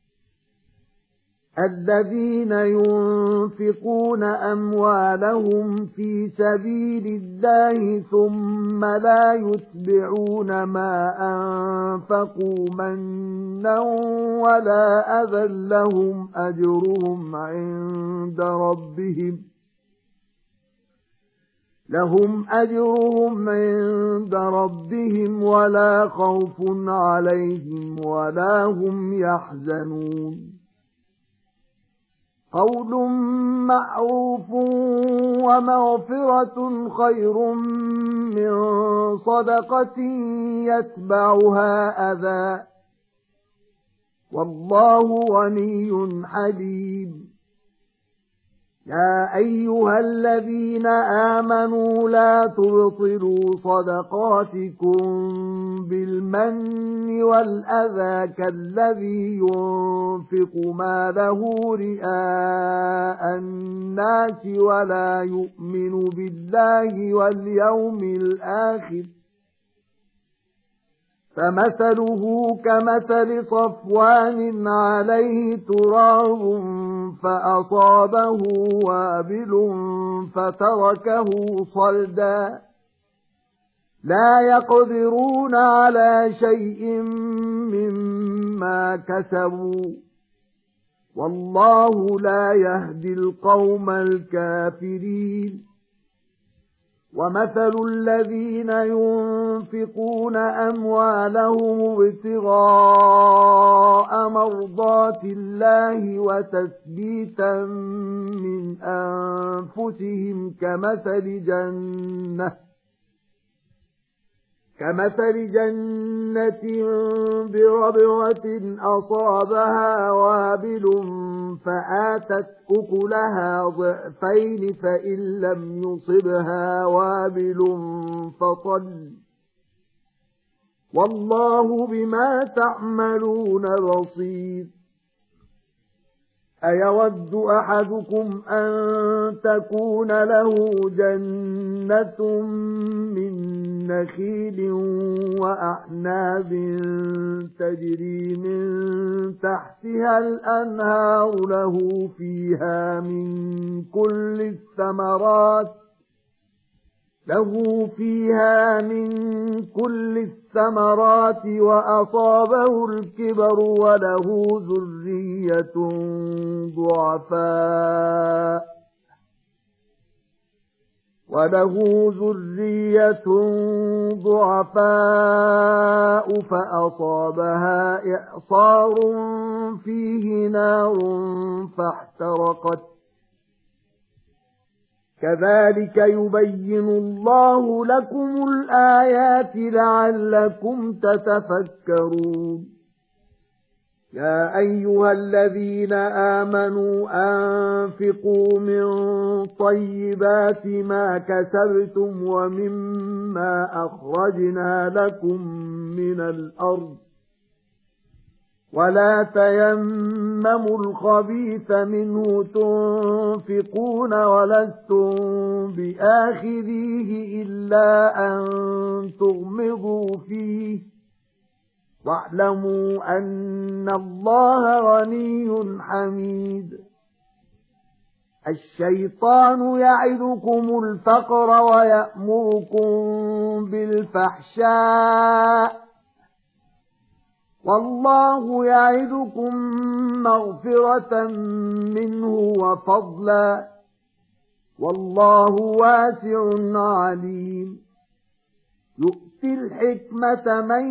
الذين ينفقون أموالهم في سبيل الله ثم لا يتبعون ما أنفقوا منا ولا أذى لهم أجرهم عند ربهم لهم أجرهم عند ربهم ولا خوف عليهم ولا هم يحزنون قول معروف ومغفرة خير من صدقة يتبعها أذى والله غني حليم يا أيها الذين آمنوا لا تبطلوا صدقاتكم بالمن والأذى كالذي ينفق ماله رئاء الناس ولا يؤمن بالله واليوم الآخر فمثله كمثل صفوان عليه تراب فأصابه وابل فتركه صلدا لا يقدرون على شيء مما كسبوا والله لا يهدي القوم الكافرين ومثل الذين ينفقون أموالهم ابتغاء مرضات الله وتثبيتا من أنفسهم كمثل جنة كمثل جنة بربوة أصابها وابل فآتت أكلها ضعفين فإن لم يصبها وابل فطل والله بما تعملون بصير أيود أحدكم أن تكون له جنة من نخيل وأعناب تجري من تحتها الأنهار له فيها من كل الثمرات له فيها من كل الثمرات وأصابه الكبر وله ذرية ضعفاء وله ذرية ضعفاء فأصابها إعصار فيه نار فاحترقت كذلك يبين الله لكم الآيات لعلكم تتفكرون يا أيها الذين آمنوا أنفقوا من طيبات ما كسبتم ومما أخرجنا لكم من الأرض ولا تيمموا الخبيث منه تنفقون ولستم بآخذيه إلا أن تغمضوا فيه واعلموا أن الله غني حميد الشيطان يعدكم الفقر ويأمركم بالفحشاء والله يعدكم مغفرة منه وفضلا والله واسع عليم يؤتي الحكمة من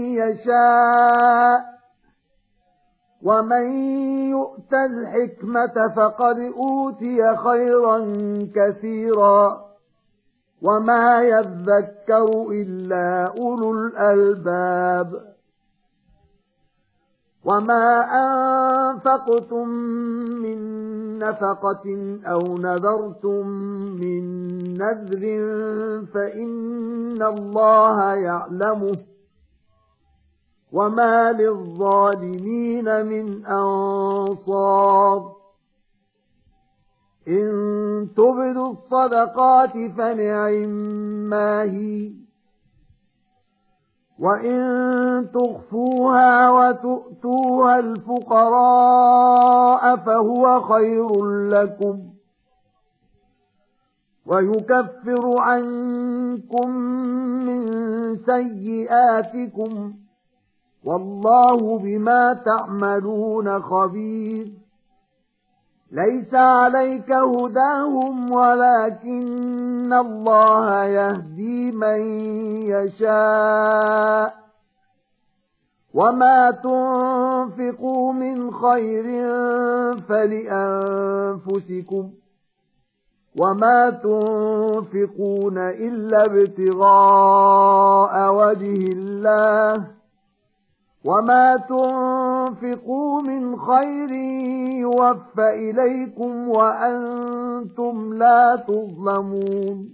يشاء ومن يؤت الحكمة فقد أوتي خيرا كثيرا وما يذكر إلا أولو الألباب وما أنفقتم من نفقة أو نذرتم من نذر فإن الله يعلمه وما للظالمين من أنصار إن تبدوا الصدقات فنعما هي وإن تخفوها وتؤتوها الفقراء فهو خير لكم ويكفر عنكم من سيئاتكم والله بما تعملون خبير ليس عليك هداهم ولكن الله يهدي من يشاء وما تنفقوا من خير فلأنفسكم وما تنفقون إلا ابتغاء وجه الله وما تنفقوا من خير يوفى إليكم وأنتم لا تظلمون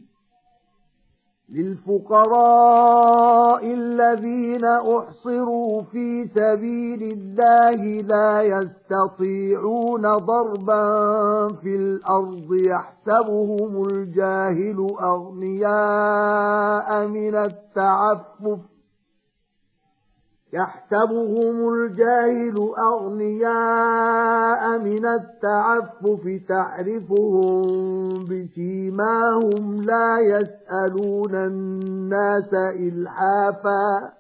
للفقراء الذين أحصروا في سبيل الله لا يستطيعون ضربا في الأرض يحسبهم الجاهل أغنياء من التعفف يحسبهم الجاهل أغنياء من التعفف تعرفهم بسيماهم لا يسألون الناس إلحافا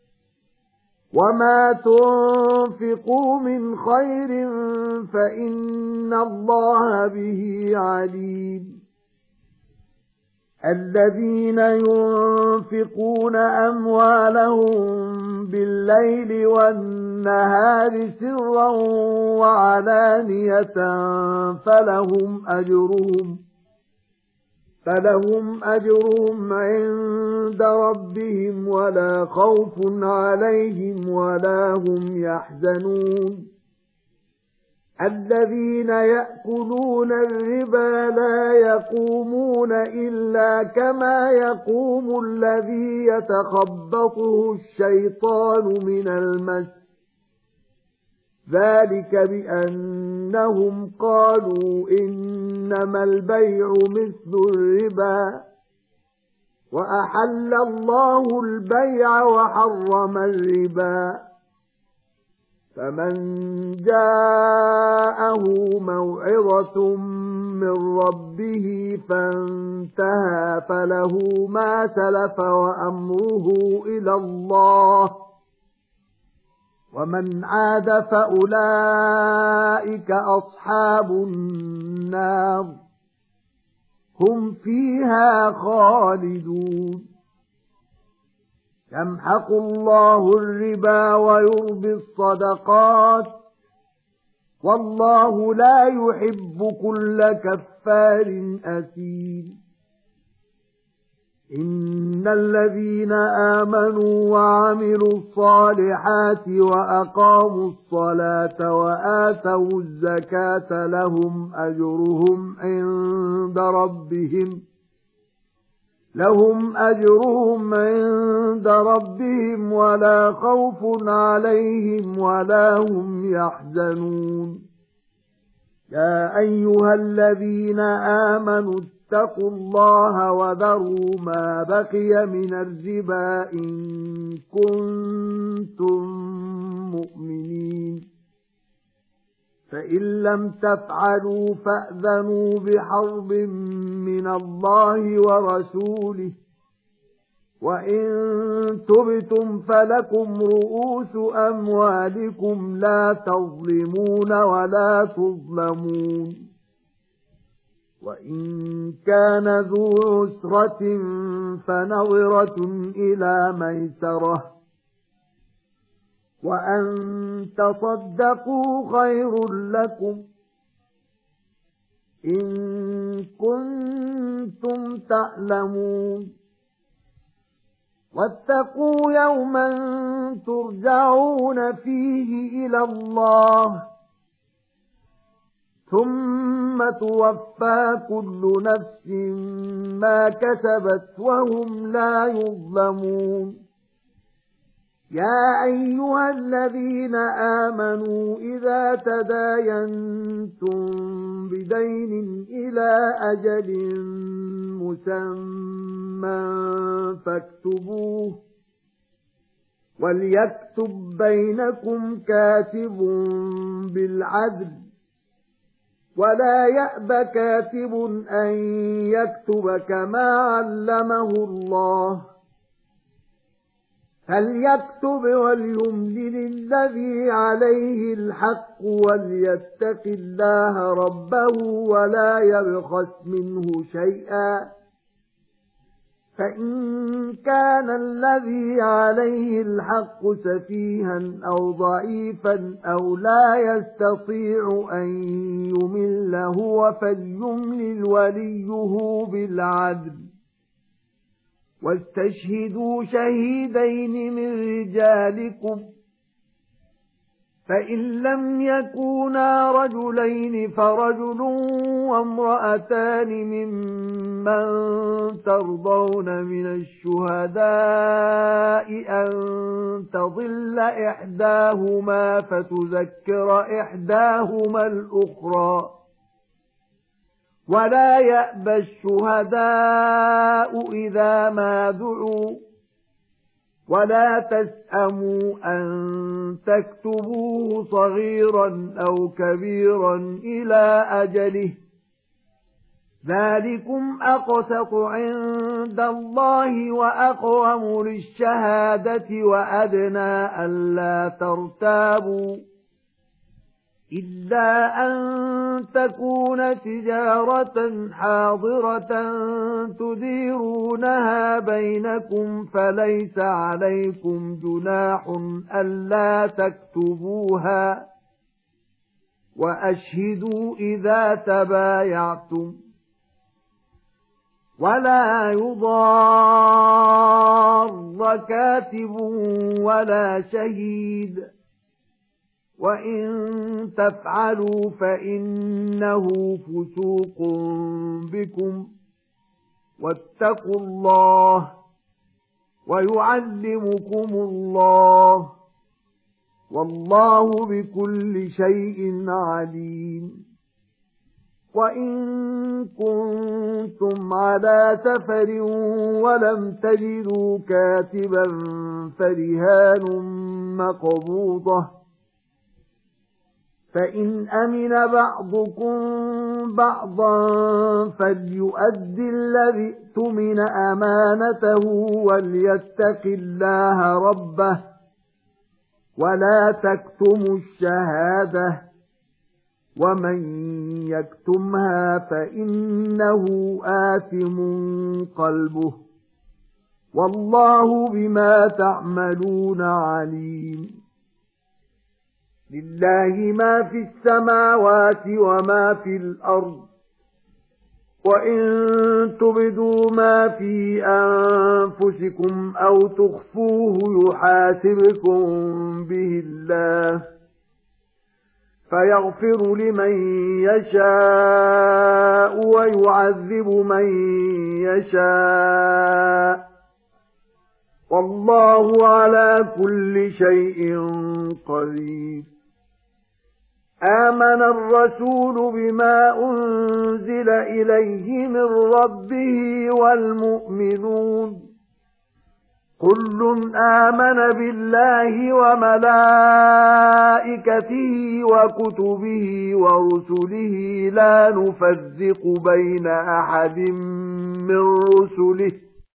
وما تنفقوا من خير فإن الله به عليم الذين ينفقون أموالهم بالليل والنهار سرا وعلانية فلهم أجرهم فلهم أجرهم عند ربهم ولا خوف عليهم ولا هم يحزنون الذين يأكلون الربا لا يقومون إلا كما يقوم الذي يتخبطه الشيطان من المس ذلك بأنهم قالوا إنما البيع مثل الربا وأحل الله البيع وحرم الربا فمن جاءه موعظة من ربه فانتهى فله ما سلف وأمره إلى الله ومن عاد فأولئك أصحاب النار هم فيها خالدون يمحق الله الربا ويربي الصدقات والله لا يحب كل كفار أثيم إن الذين آمنوا وعملوا الصالحات وأقاموا الصلاة وآتوا الزكاة لهم أجرهم عند ربهم لهم أجرهم عند ربهم ولا خوف عليهم ولا هم يحزنون يا أيها الذين آمنوا اتقوا الله وذروا ما بقي من الربا إن كنتم مؤمنين فإن لم تفعلوا فأذنوا بحرب من الله ورسوله وإن تبتم فلكم رؤوس أموالكم لا تظلمون ولا تظلمون وإن كان ذو عسرة فنظرة إلى ميسرة وأن تصدقوا خير لكم إن كنتم تعلمون واتقوا يوما ترجعون فيه إلى الله ثم توفى كل نفس ما كسبت وهم لا يظلمون يا أيها الذين آمنوا إذا تداينتم بدين إلى أجل مسمى فاكتبوه وليكتب بينكم كاتب بالعدل ولا يأب كاتب أن يكتب كما علمه الله فليكتب وليملل الذي عليه الحق وليتق الله ربه ولا يبخس منه شيئا فإن كان الذي عليه الحق سفيها أو ضعيفا أو لا يستطيع أن يمل هو فليملل وليه بالعدل واستشهدوا شهيدين من رجالكم فإن لم يكونا رجلين فرجل وامرأتان ممن ترضون من الشهداء أن تضل إحداهما فتذكر إحداهما الأخرى ولا يأبى الشهداء إذا ما دعوا ولا تسأموا أن تكتبوه صغيرا أو كبيرا إلى أجله ذلكم أقسط عند الله وأقوم للشهادة وأدنى ألا ترتابوا إلا أن تكون تجارة حاضرة تديرونها بينكم فليس عليكم جناح ألا تكتبوها وأشهدوا إذا تبايعتم ولا يضار كاتب ولا شهيد وَإِن تَفْعَلُوا فَإِنَّهُ فُسُوقٌ بِكُمْ وَاتَّقُوا اللَّهَ وَيُعَلِّمُكُمُ اللَّهُ وَاللَّهُ بِكُلِّ شَيْءٍ عَلِيمٌ وَإِن كُنتُمْ عَلَى سَفَرٍ وَلَمْ تَجِدُوا كَاتِبًا فَرِهَانٌ مَّقْبُوضَةٌ فَإِنْ أَمِنَ بَعْضُكُمْ بَعْضًا فَلْيُؤَدِّ الَّذِي اؤْتُمِنَ أَمَانَتَهُ وَلْيَتَّقِ اللَّهَ رَبَّهُ وَلَا تَكْتُمُوا الشَّهَادَةَ وَمَن يَكْتُمْهَا فَإِنَّهُ آثِمٌ قَلْبُهُ وَاللَّهُ بِمَا تَعْمَلُونَ عَلِيمٌ لله ما في السماوات وما في الأرض وإن تبدوا ما في أنفسكم أو تخفوه يحاسبكم به الله فيغفر لمن يشاء ويعذب من يشاء والله على كل شيء قدير آمن الرسول بما أنزل إليه من ربه والمؤمنون كل آمن بالله وملائكته وكتبه ورسله لا نفرق بين أحد من رسله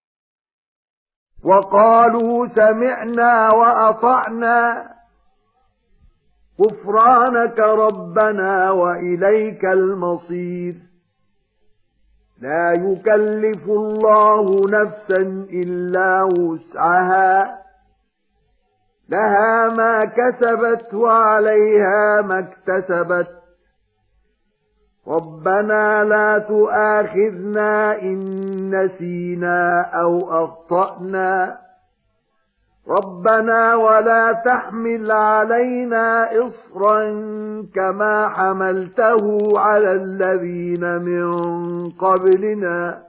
وقالوا سمعنا وأطعنا غفرانك ربنا وإليك المصير لا يكلف الله نفسا إلا وسعها لها ما كسبت وعليها ما اكتسبت ربنا لا تؤاخذنا إن نسينا أو أخطأنا ربنا ولا تحمل علينا إصرا كما حملته على الذين من قبلنا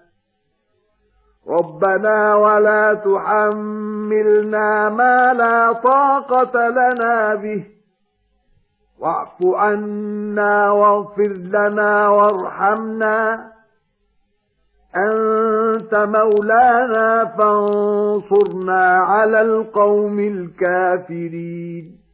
ربنا ولا تحملنا ما لا طاقة لنا به واعف عنا واغفر لنا وارحمنا أنت مولانا فانصرنا على القوم الكافرين